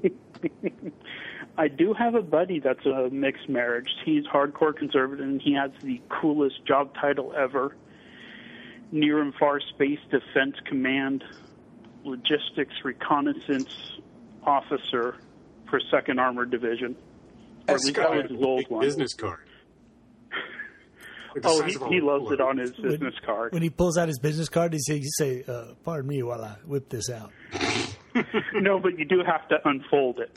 I do have a buddy that's a mixed marriage. He's hardcore conservative, and he has the coolest job title ever. Near and Far Space Defense Command Logistics Reconnaissance Officer for 2nd Armored Division. Or at least that was his old one. Business card. Oh, he loves it on his business card. When he pulls out his business card, he say, pardon me while I whip this out. No, but you do have to unfold it.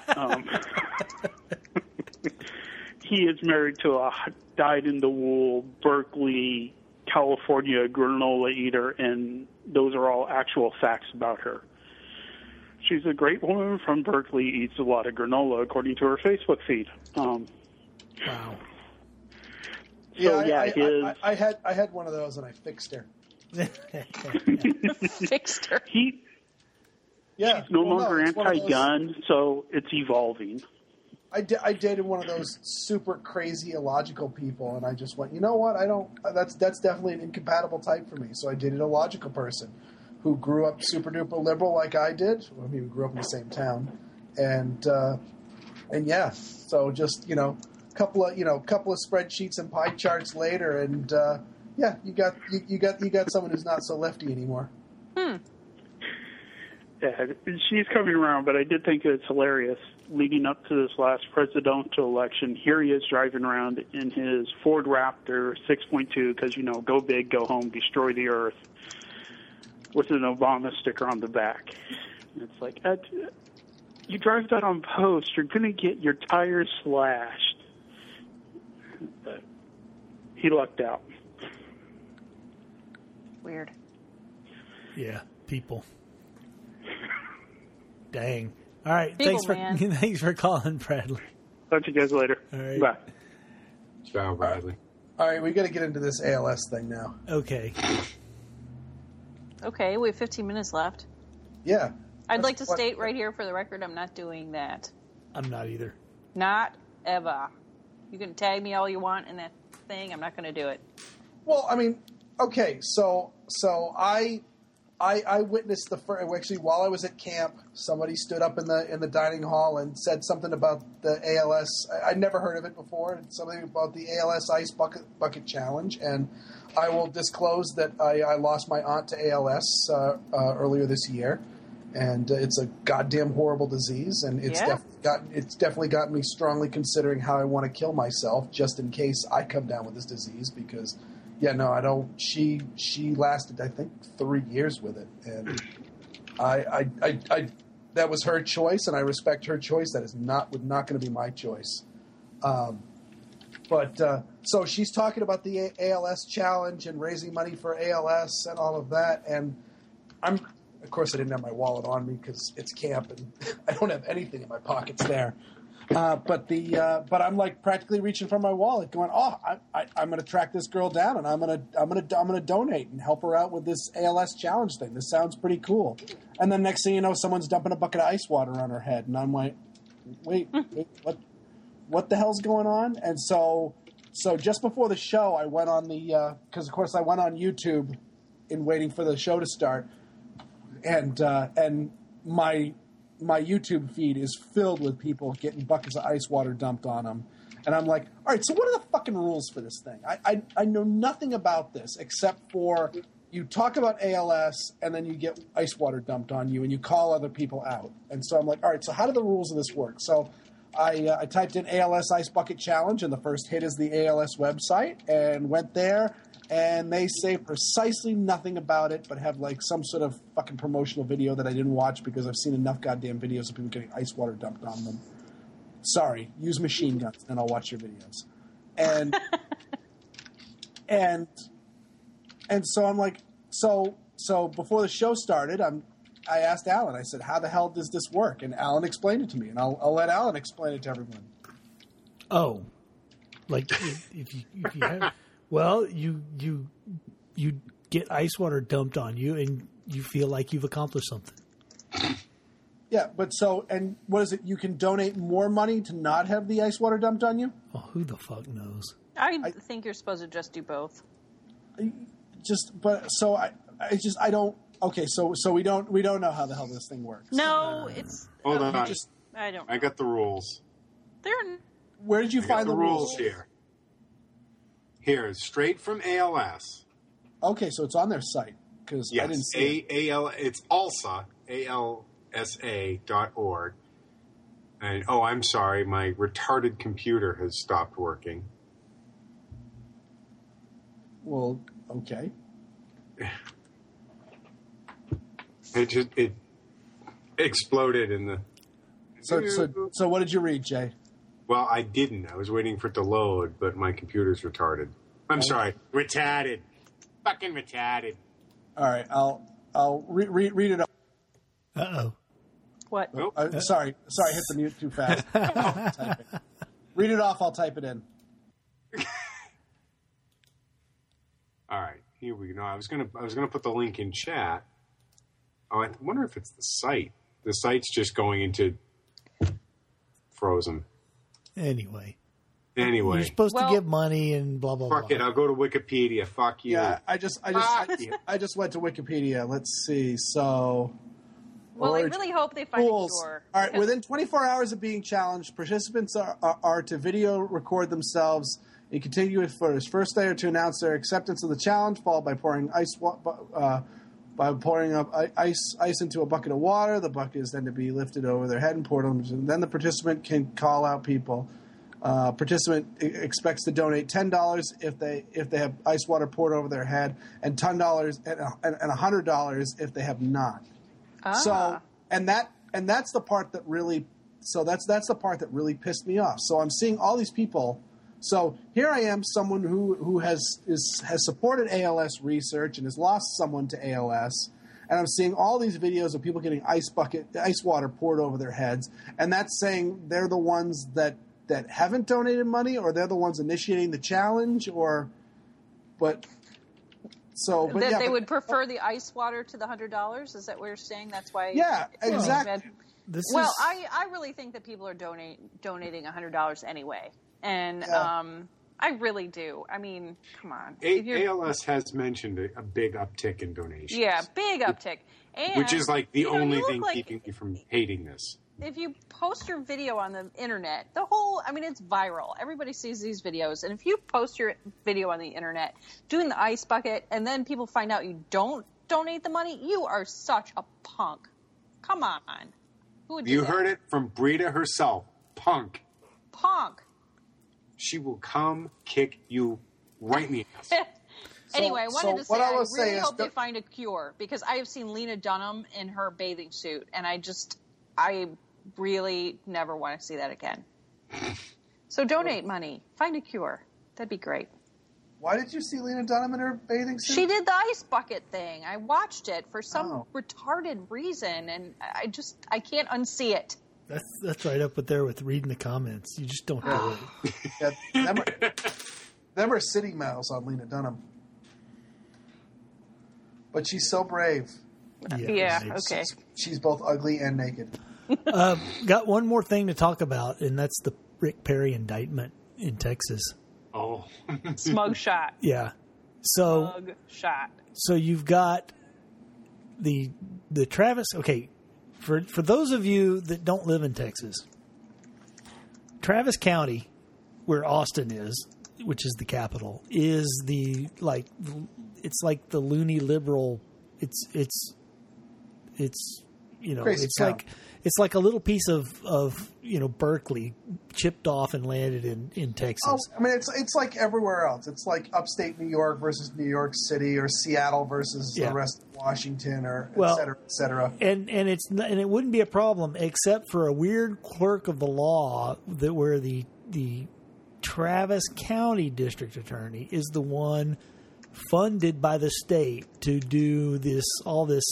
He is married to a dyed-in-the-wool Berkeley, California granola eater, and those are all actual facts about her. She's a great woman from Berkeley, eats a lot of granola, according to her Facebook feed. Wow. So, I had one of those and I fixed her. Fixed her. He's no longer anti-gun, so it's evolving. I dated one of those super crazy illogical people, and I just went, you know what? That's definitely an incompatible type for me. So I dated a logical person who grew up super duper liberal like I did. I mean, we grew up in the same town, and yeah. So just couple of spreadsheets and pie charts later, and yeah, you got someone who's not so lefty anymore. Yeah, she's coming around, but I did think it's hilarious. Leading up to this last presidential election, here he is driving around in his Ford Raptor 6.2 because, go big, go home, destroy the earth, with an Obama sticker on the back. And it's like, you drive that on post, you're going to get your tires slashed. But he lucked out. Weird. Yeah, people. Dang. All right. People, thanks for calling, Bradley. Talk to you guys later. All right. Bye. Ciao, Bradley. All right, we got to get into this ALS thing now. Okay. Okay, we have 15 minutes left. Yeah. I'd like to state right here for the record, I'm not doing that. I'm not either. Not ever. You can tag me all you want in that thing. I'm not going to do it. Well, I mean, okay, so I witnessed actually while I was at camp, somebody stood up in the dining hall and said something about the ALS. I'd never heard of it before. Something about the ALS Ice Bucket Challenge, and I will disclose that I lost my aunt to ALS earlier this year, and it's a goddamn horrible disease, and it's definitely gotten me strongly considering how I want to kill myself just in case I come down with this disease because. Yeah, no, I don't. She lasted, I think, 3 years with it, and I that was her choice, and I respect her choice. That is not going to be my choice. But so she's talking about the ALS challenge and raising money for ALS and all of that, and of course, I didn't have my wallet on me because it's camp, and I don't have anything in my pockets there. But I'm like practically reaching for my wallet, going, I'm going to track this girl down, and I'm going to donate and help her out with this ALS challenge thing. This sounds pretty cool. And then next thing you know, someone's dumping a bucket of ice water on her head, and I'm like, wait, what the hell's going on? And so just before the show, I went on because of course I went on YouTube in waiting for the show to start, and my YouTube feed is filled with people getting buckets of ice water dumped on them. And I'm like, all right, so what are the fucking rules for this thing? I know nothing about this except for you talk about ALS and then you get ice water dumped on you and you call other people out. And so I'm like, all right, so how do the rules of this work? So I typed in ALS Ice Bucket Challenge, and the first hit is the ALS website, and went there. And they say precisely nothing about it, but have like some sort of fucking promotional video that I didn't watch because I've seen enough goddamn videos of people getting ice water dumped on them. Sorry, use machine guns, and I'll watch your videos. And and so I'm like, so before the show started, I asked Alan. I said, "How the hell does this work?" And Alan explained it to me, and I'll let Alan explain it to everyone. Oh, like if you have. Well, you get ice water dumped on you, and you feel like you've accomplished something. Yeah, but and what is it? You can donate more money to not have the ice water dumped on you? Oh, who the fuck knows? I think you're supposed to just do both. I don't. Okay, so we don't know how the hell this thing works. No, it's. Hold on. I don't. I got the rules. Where did you find the rules here? Here, straight from ALS. Okay, so it's on their site because I didn't see it. It's ALSA, ALSA.org. And I'm sorry, my retarded computer has stopped working. Well, okay. It exploded in the. So what did you read, Jay? Well, I didn't. I was waiting for it to load, but my computer's retarded. I'm sorry, retarded. Fucking retarded. All right, I'll read it up. Uh-oh. What? Sorry, hit the mute too fast. Type it. Read it off. I'll type it in. All right, here we go. I was gonna put the link in chat. Oh, I wonder if it's the site. The site's just going into frozen. Anyway, you're supposed to give money and blah blah. Fuck it, I'll go to Wikipedia. Fuck you. Yeah, I just went to Wikipedia. Let's see. So, well, I really hope they find a cure. All right, within 24 hours of being challenged, participants are to video record themselves in continuous footage. First, they are to announce their acceptance of the challenge, followed by pouring up ice into a bucket of water. The bucket is then to be lifted over their head and poured on them. And then the participant can call out people. Participant expects to donate $10 if they have ice water poured over their head, and $10 and $100 if they have not. So that's the part that really that's the part that really pissed me off. So I'm seeing all these people. So here I am, someone who has supported ALS research and has lost someone to ALS, and I'm seeing all these videos of people getting ice water poured over their heads, and that's saying they're the ones that haven't donated money, or they're the ones initiating the challenge, they would prefer the ice water to the $100. Is that what you're saying? That's why? Yeah, exactly. I really think that people are donating $100 anyway. And I really do. I mean, come on. ALS has mentioned a big uptick in donations. Yeah, big uptick. And, which is like the only thing keeping me from hating this. If you post your video on the internet, it's viral. Everybody sees these videos. And if you post your video on the internet doing the ice bucket and then people find out you don't donate the money, you are such a punk. Come on. Who would do that? You heard it from Brita herself. Punk. She will come kick you right in the ass. Anyway, I wanted to say I really hope they find a cure, because I have seen Lena Dunham in her bathing suit, and I really never want to see that again. So donate money. Find a cure. That'd be great. Why did you see Lena Dunham in her bathing suit? She did the ice bucket thing. I watched it for some retarded reason, and I can't unsee it. That's right up there with reading the comments. You just don't do it. Them are city mouths on Lena Dunham. But she's so brave. Yeah, okay. She's both ugly and naked. Got one more thing to talk about, and that's the Rick Perry indictment in Texas. Oh. Smug shot. Yeah. Smug shot. So you've got the Travis... Okay, for those of you that don't live in Texas, Travis County, where Austin is, which is the capital, is it's like the loony liberal. It's like a little piece of Berkeley chipped off and landed in Texas. Oh, I mean, it's like everywhere else. It's like upstate New York versus New York City, or Seattle versus the rest of Washington, or et cetera, et cetera. And it wouldn't be a problem except for a weird quirk of the law where the Travis County District Attorney is the one funded by the state to do all this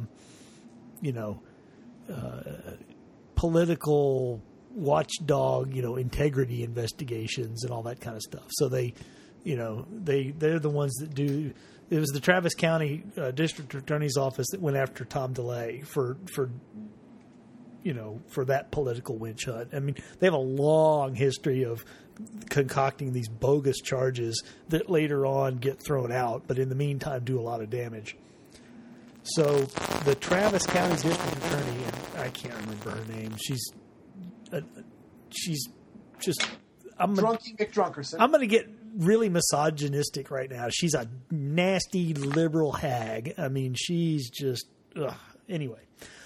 political watchdog, integrity investigations and all that kind of stuff. So they're the ones that do. It was the Travis County District Attorney's Office that went after Tom DeLay for that political witch hunt. I mean, they have a long history of concocting these bogus charges that later on get thrown out, but in the meantime do a lot of damage. So the Travis County District Attorney, and I can't remember her name. She's just. Drunky McDrunkerson. I'm going to get really misogynistic right now. She's a nasty liberal hag. I mean, she's just anyway.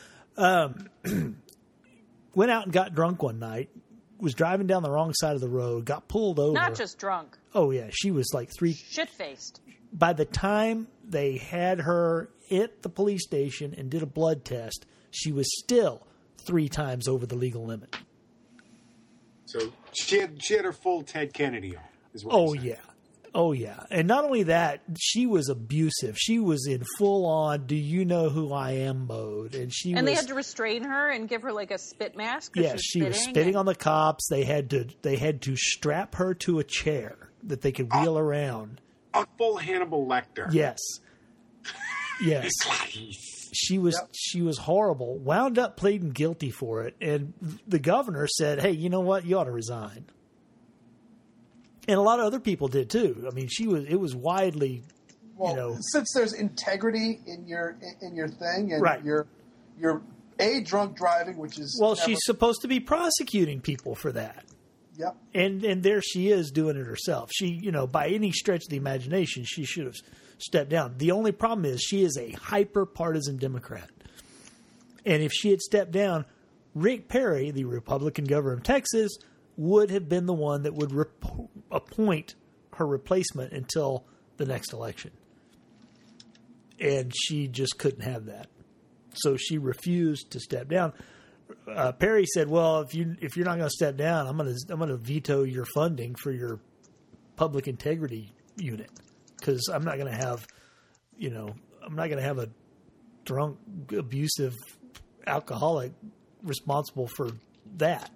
Went out and got drunk one night. Was driving down the wrong side of the road. Got pulled over. Not just drunk. Oh yeah, she was like shit-faced. By the time they had her at the police station and did a blood test, she was still 3 times over the legal limit. So she had her full Ted Kennedy on. Is what Oh yeah. And not only that, she was abusive. She was in full on "do you know who I am" mode, and they had to restrain her and give her like a spit mask. Yes, she was spitting on the cops. They had to strap her to a chair that they could wheel around. A full Hannibal Lecter. Yes. Yes. She was horrible. Wound up pleading guilty for it, and the governor said, "Hey, you know what? You ought to resign." And a lot of other people did too. I mean, it was widely, since there's integrity in your thing, and right. you're drunk driving, which is she's supposed to be prosecuting people for that. Yep. And there she is doing it herself. She, by any stretch of the imagination, she should have stepped down. The only problem is she is a hyper partisan Democrat, and if she had stepped down, Rick Perry, the Republican governor of Texas, would have been the one that would appoint her replacement until the next election. And she just couldn't have that. So she refused to step down. Perry said, "Well, if you're not going to step down, I'm going to veto your funding for your public integrity unit, because I'm not going to have, a drunk, abusive alcoholic responsible for that."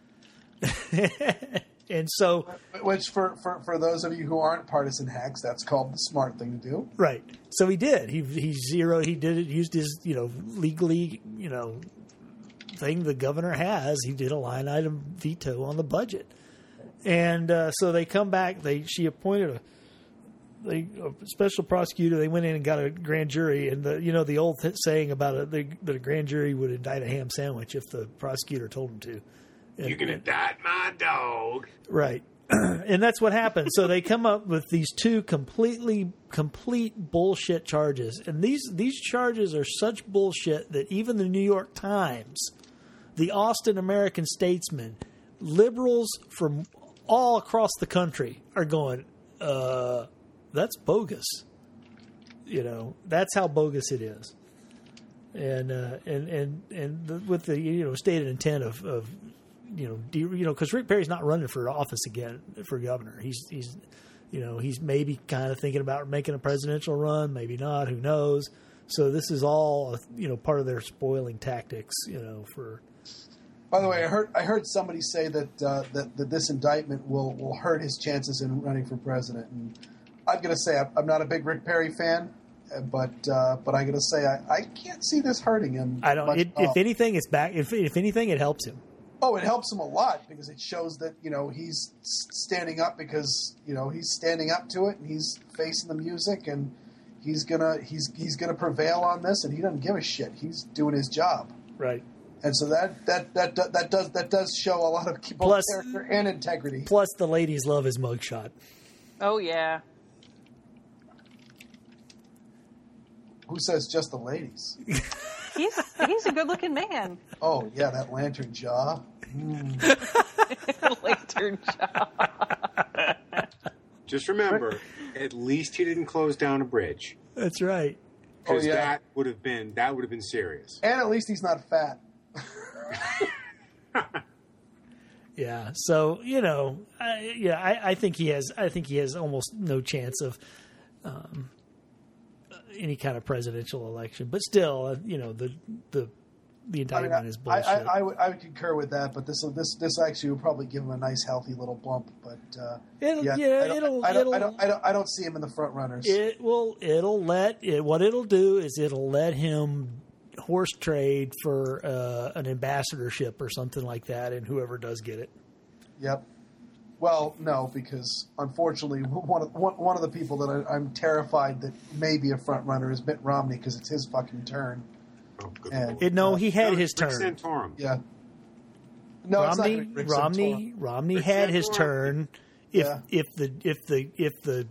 And so, which for those of you who aren't partisan hacks, that's called the smart thing to do. Right. So he did. He did it. Used his legally thing the governor has. He did a line item veto on the budget, and so they come back. She appointed a special prosecutor. They went in and got a grand jury, and the old saying about that a grand jury would indict a ham sandwich if the prosecutor told them to. You're going to indict my dog. Right. And that's what happened. So they come up with these 2 complete bullshit charges. And these charges are such bullshit that even the New York Times, the Austin American-Statesman, liberals from all across the country are going, that's bogus. That's how bogus it is. And with the stated intent of because Rick Perry's not running for office again for governor. He's maybe kind of thinking about making a presidential run, maybe not. Who knows? So this is all part of their spoiling tactics. For. By the way, I heard somebody say that this indictment will hurt his chances in running for president. And I'm going to say I'm not a big Rick Perry fan, but I'm going to say I can't see this hurting him. I don't. If anything, it's back. If anything, it helps him. Oh, it helps him a lot because it shows that he's standing up because he's standing up to it and he's facing the music and he's gonna prevail on this and he doesn't give a shit. He's doing his job. Right. And so that does show a lot of both character and integrity. Plus, the ladies love his mugshot. Oh yeah. Who says just the ladies? He's a good-looking man. Oh yeah, that lantern jaw. Lantern jaw. Just remember, at least he didn't close down a bridge. That's right. Because that would have been serious. And at least he's not fat. Yeah. So I think he has. I think he has almost no chance of any kind of presidential election. But still, the indictment is bullshit. I would concur with that. But this actually will probably give him a nice, healthy little bump. But I don't see him in the front runners. What it'll do is it'll let him horse trade for an ambassadorship or something like that, and whoever does get it. Yep. Well, no, because unfortunately, one of the people that I'm terrified that may be a front runner is Mitt Romney because it's his fucking turn. Oh, good. And, he had his turn. Rick Santorum. Yeah. No, Romney had his turn if the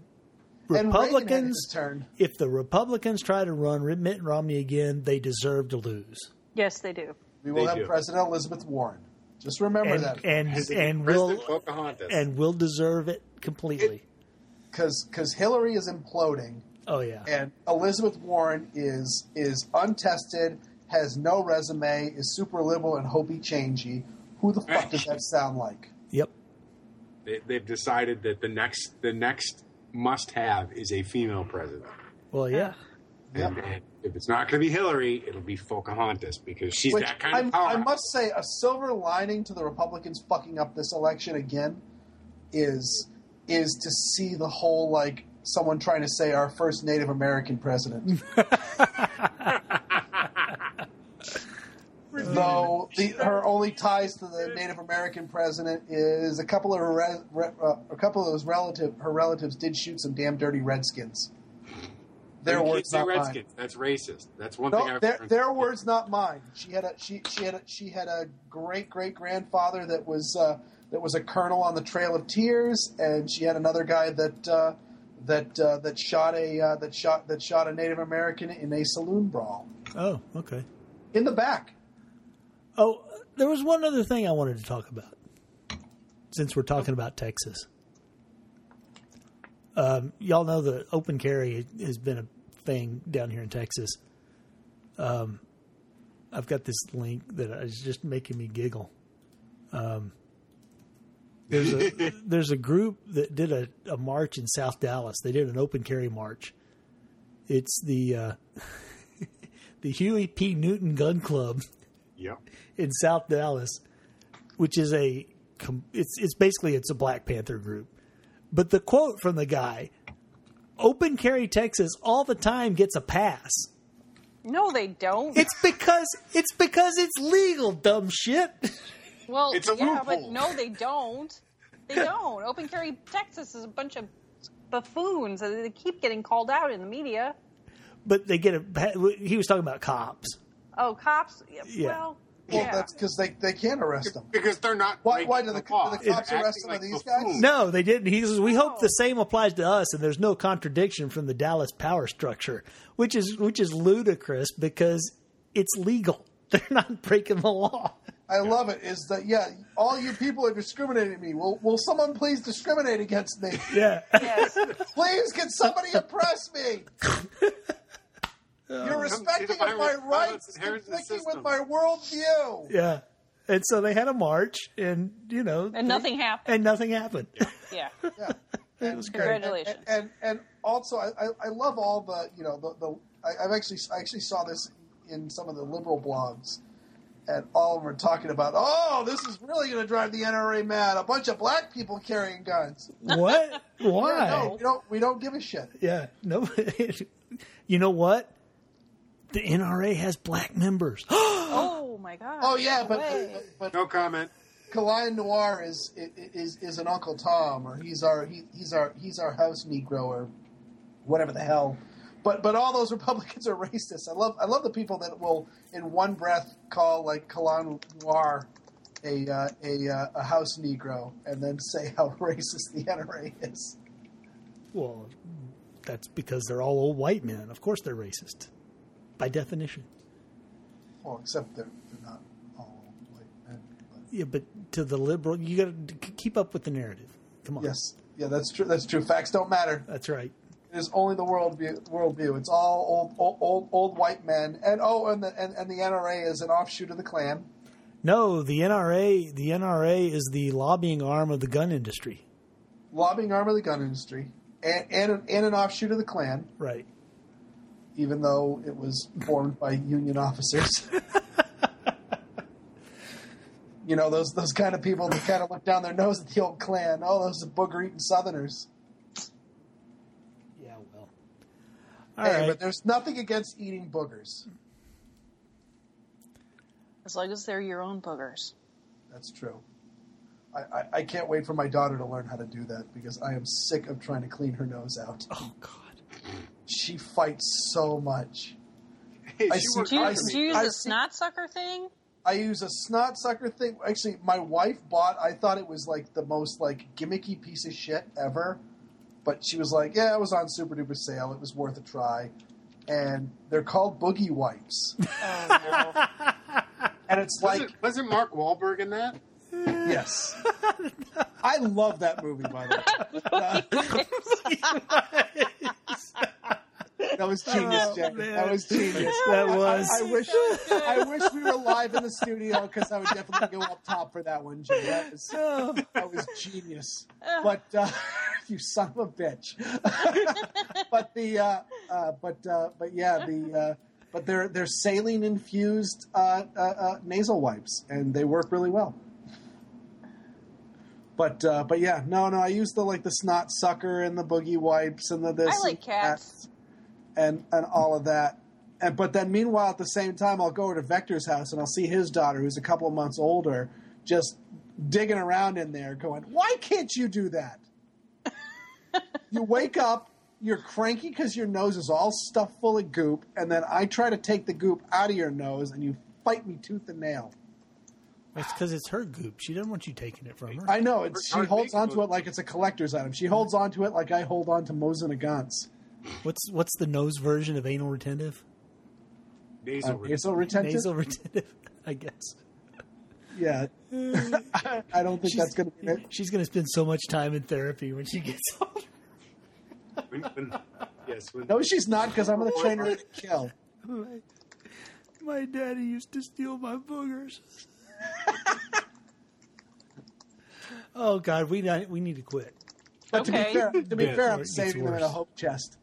Republicans try to run Mitt Romney again, they deserve to lose. Yes, they do. We will have President Elizabeth Warren. Just remember that, and we'll deserve it completely. Because Hillary is imploding. Oh yeah, and Elizabeth Warren is untested, has no resume, is super liberal and hopey changey. Who the fuck does that sound like? Yep. They've decided that the next must-have is a female president. Well, yeah. And if it's not going to be Hillary, it'll be Pocahontas because she's that kind of power. I must say, a silver lining to the Republicans fucking up this election again is to see the whole, like, someone trying to say our first Native American president. Though her only ties to the Native American president is a couple of her relatives did shoot some damn dirty Redskins. Their words, not Redskins. Mine. That's racist. That's one thing I've heard. Their words, not mine. She had a great grandfather that was a colonel on the Trail of Tears, and she had another guy that shot a Native American in a saloon brawl. Oh, okay. In the back. Oh, there was one other thing I wanted to talk about, since we're talking about Texas. Y'all know the open carry has been a thing down here in Texas. I've got this link that is just making me giggle. There's a group that did a march in South Dallas. They did an open carry march. It's the the Huey P. Newton Gun Club. Yep. In South Dallas, which is it's basically a Black Panther group. But the quote from the guy, open carry Texas all the time gets a pass. No, they don't. It's because it's legal, dumb shit. Well, it's a loophole. But no, they don't. They don't. Open carry Texas is a bunch of buffoons. They keep getting called out in the media. But they get he was talking about cops. Oh, cops? Yeah. Well, that's because they can't arrest them. Because they're not. Why do the cops arrest some of these guys? No, they didn't. He says, we hope the same applies to us, and there's no contradiction from the Dallas power structure, which is ludicrous because it's legal. They're not breaking the law. I love it. Is that, all you people are discriminating me. Will someone please discriminate against me? Yeah. Yes. Please, can somebody oppress me? You're respecting of my rights, conflicting with my worldview. Yeah. And so they had a march, and, And nothing happened. And nothing happened. Yeah. It was great. Congratulations. And also, I love all the, I actually saw this in some of the liberal blogs, and all of them are talking about, this is really going to drive the NRA mad. A bunch of black people carrying guns. What? Why? Yeah, no, we don't give a shit. Yeah. No. You know what? The NRA has black members. Oh my God! Oh yeah, but no comment. Kalayan Noir is an Uncle Tom, or he's our house Negro, or whatever the hell. But all those Republicans are racist. I love the people that will in one breath call like Kalayan Noir a house Negro, and then say how racist the NRA is. Well, that's because they're all old white men. Of course, they're racist. By definition. Well, except they're not all white men. Yeah, but to the liberal, you got to keep up with the narrative. Come on. Yes. Yeah, that's true. That's true. Facts don't matter. That's right. It is only the worldview. It's all old white men. And the NRA is an offshoot of the Klan. No, the NRA is the lobbying arm of the gun industry. Lobbying arm of the gun industry, and an offshoot of the Klan. Right. Even though it was formed by Union officers. Those kind of people that kind of look down their nose at the old Klan. Oh, those are booger-eating Southerners. Yeah, well. All right. But there's nothing against eating boogers. As long as they're your own boogers. That's true. I can't wait for my daughter to learn how to do that because I am sick of trying to clean her nose out. Oh, God. She fights so much. Do you use the snot sucker thing? I use a snot sucker thing. Actually, my wife bought. I thought it was like the most like gimmicky piece of shit ever, but she was like, "Yeah, it was on super duper sale. It was worth a try." And they're called Boogie Wipes. Oh no! And it's wasn't Mark Wahlberg in that? Yes. I love that movie, by the way. That was genius, Jay. That was genius. That was. I wish we were live in the studio because I would definitely go up top for that one, Jay. That was genius. But you son of a bitch. But they're saline infused nasal wipes, and they work really well. But yeah, no, I use the snot sucker and the boogie wipes and the this. I like cats. And all of that. But then meanwhile, at the same time, I'll go over to Vector's house and I'll see his daughter, who's a couple of months older, just digging around in there going, why can't you do that? You wake up, you're cranky because your nose is all stuffed full of goop, and then I try to take the goop out of your nose and you fight me tooth and nail. It's because it's her goop. She doesn't want you taking it from her. I know. She holds onto it like it's a collector's item. She holds onto it like I hold on to Mosin Nagant's. What's the nose version of anal retentive? Nasal retentive? Nasal retentive, I guess. Yeah. I don't think that's going to be it. She's going to spend so much time in therapy when she gets older. No, she's not, because I'm going to train her to kill. My daddy used to steal my boogers. Oh, God, we need to quit. But to be fair, I'm saving them in a hope chest.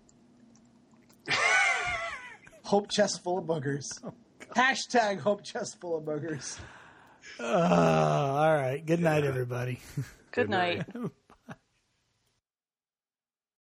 Hope chest full of boogers. Oh, hashtag hope chest full of boogers. All right. Good night, everybody. Good night.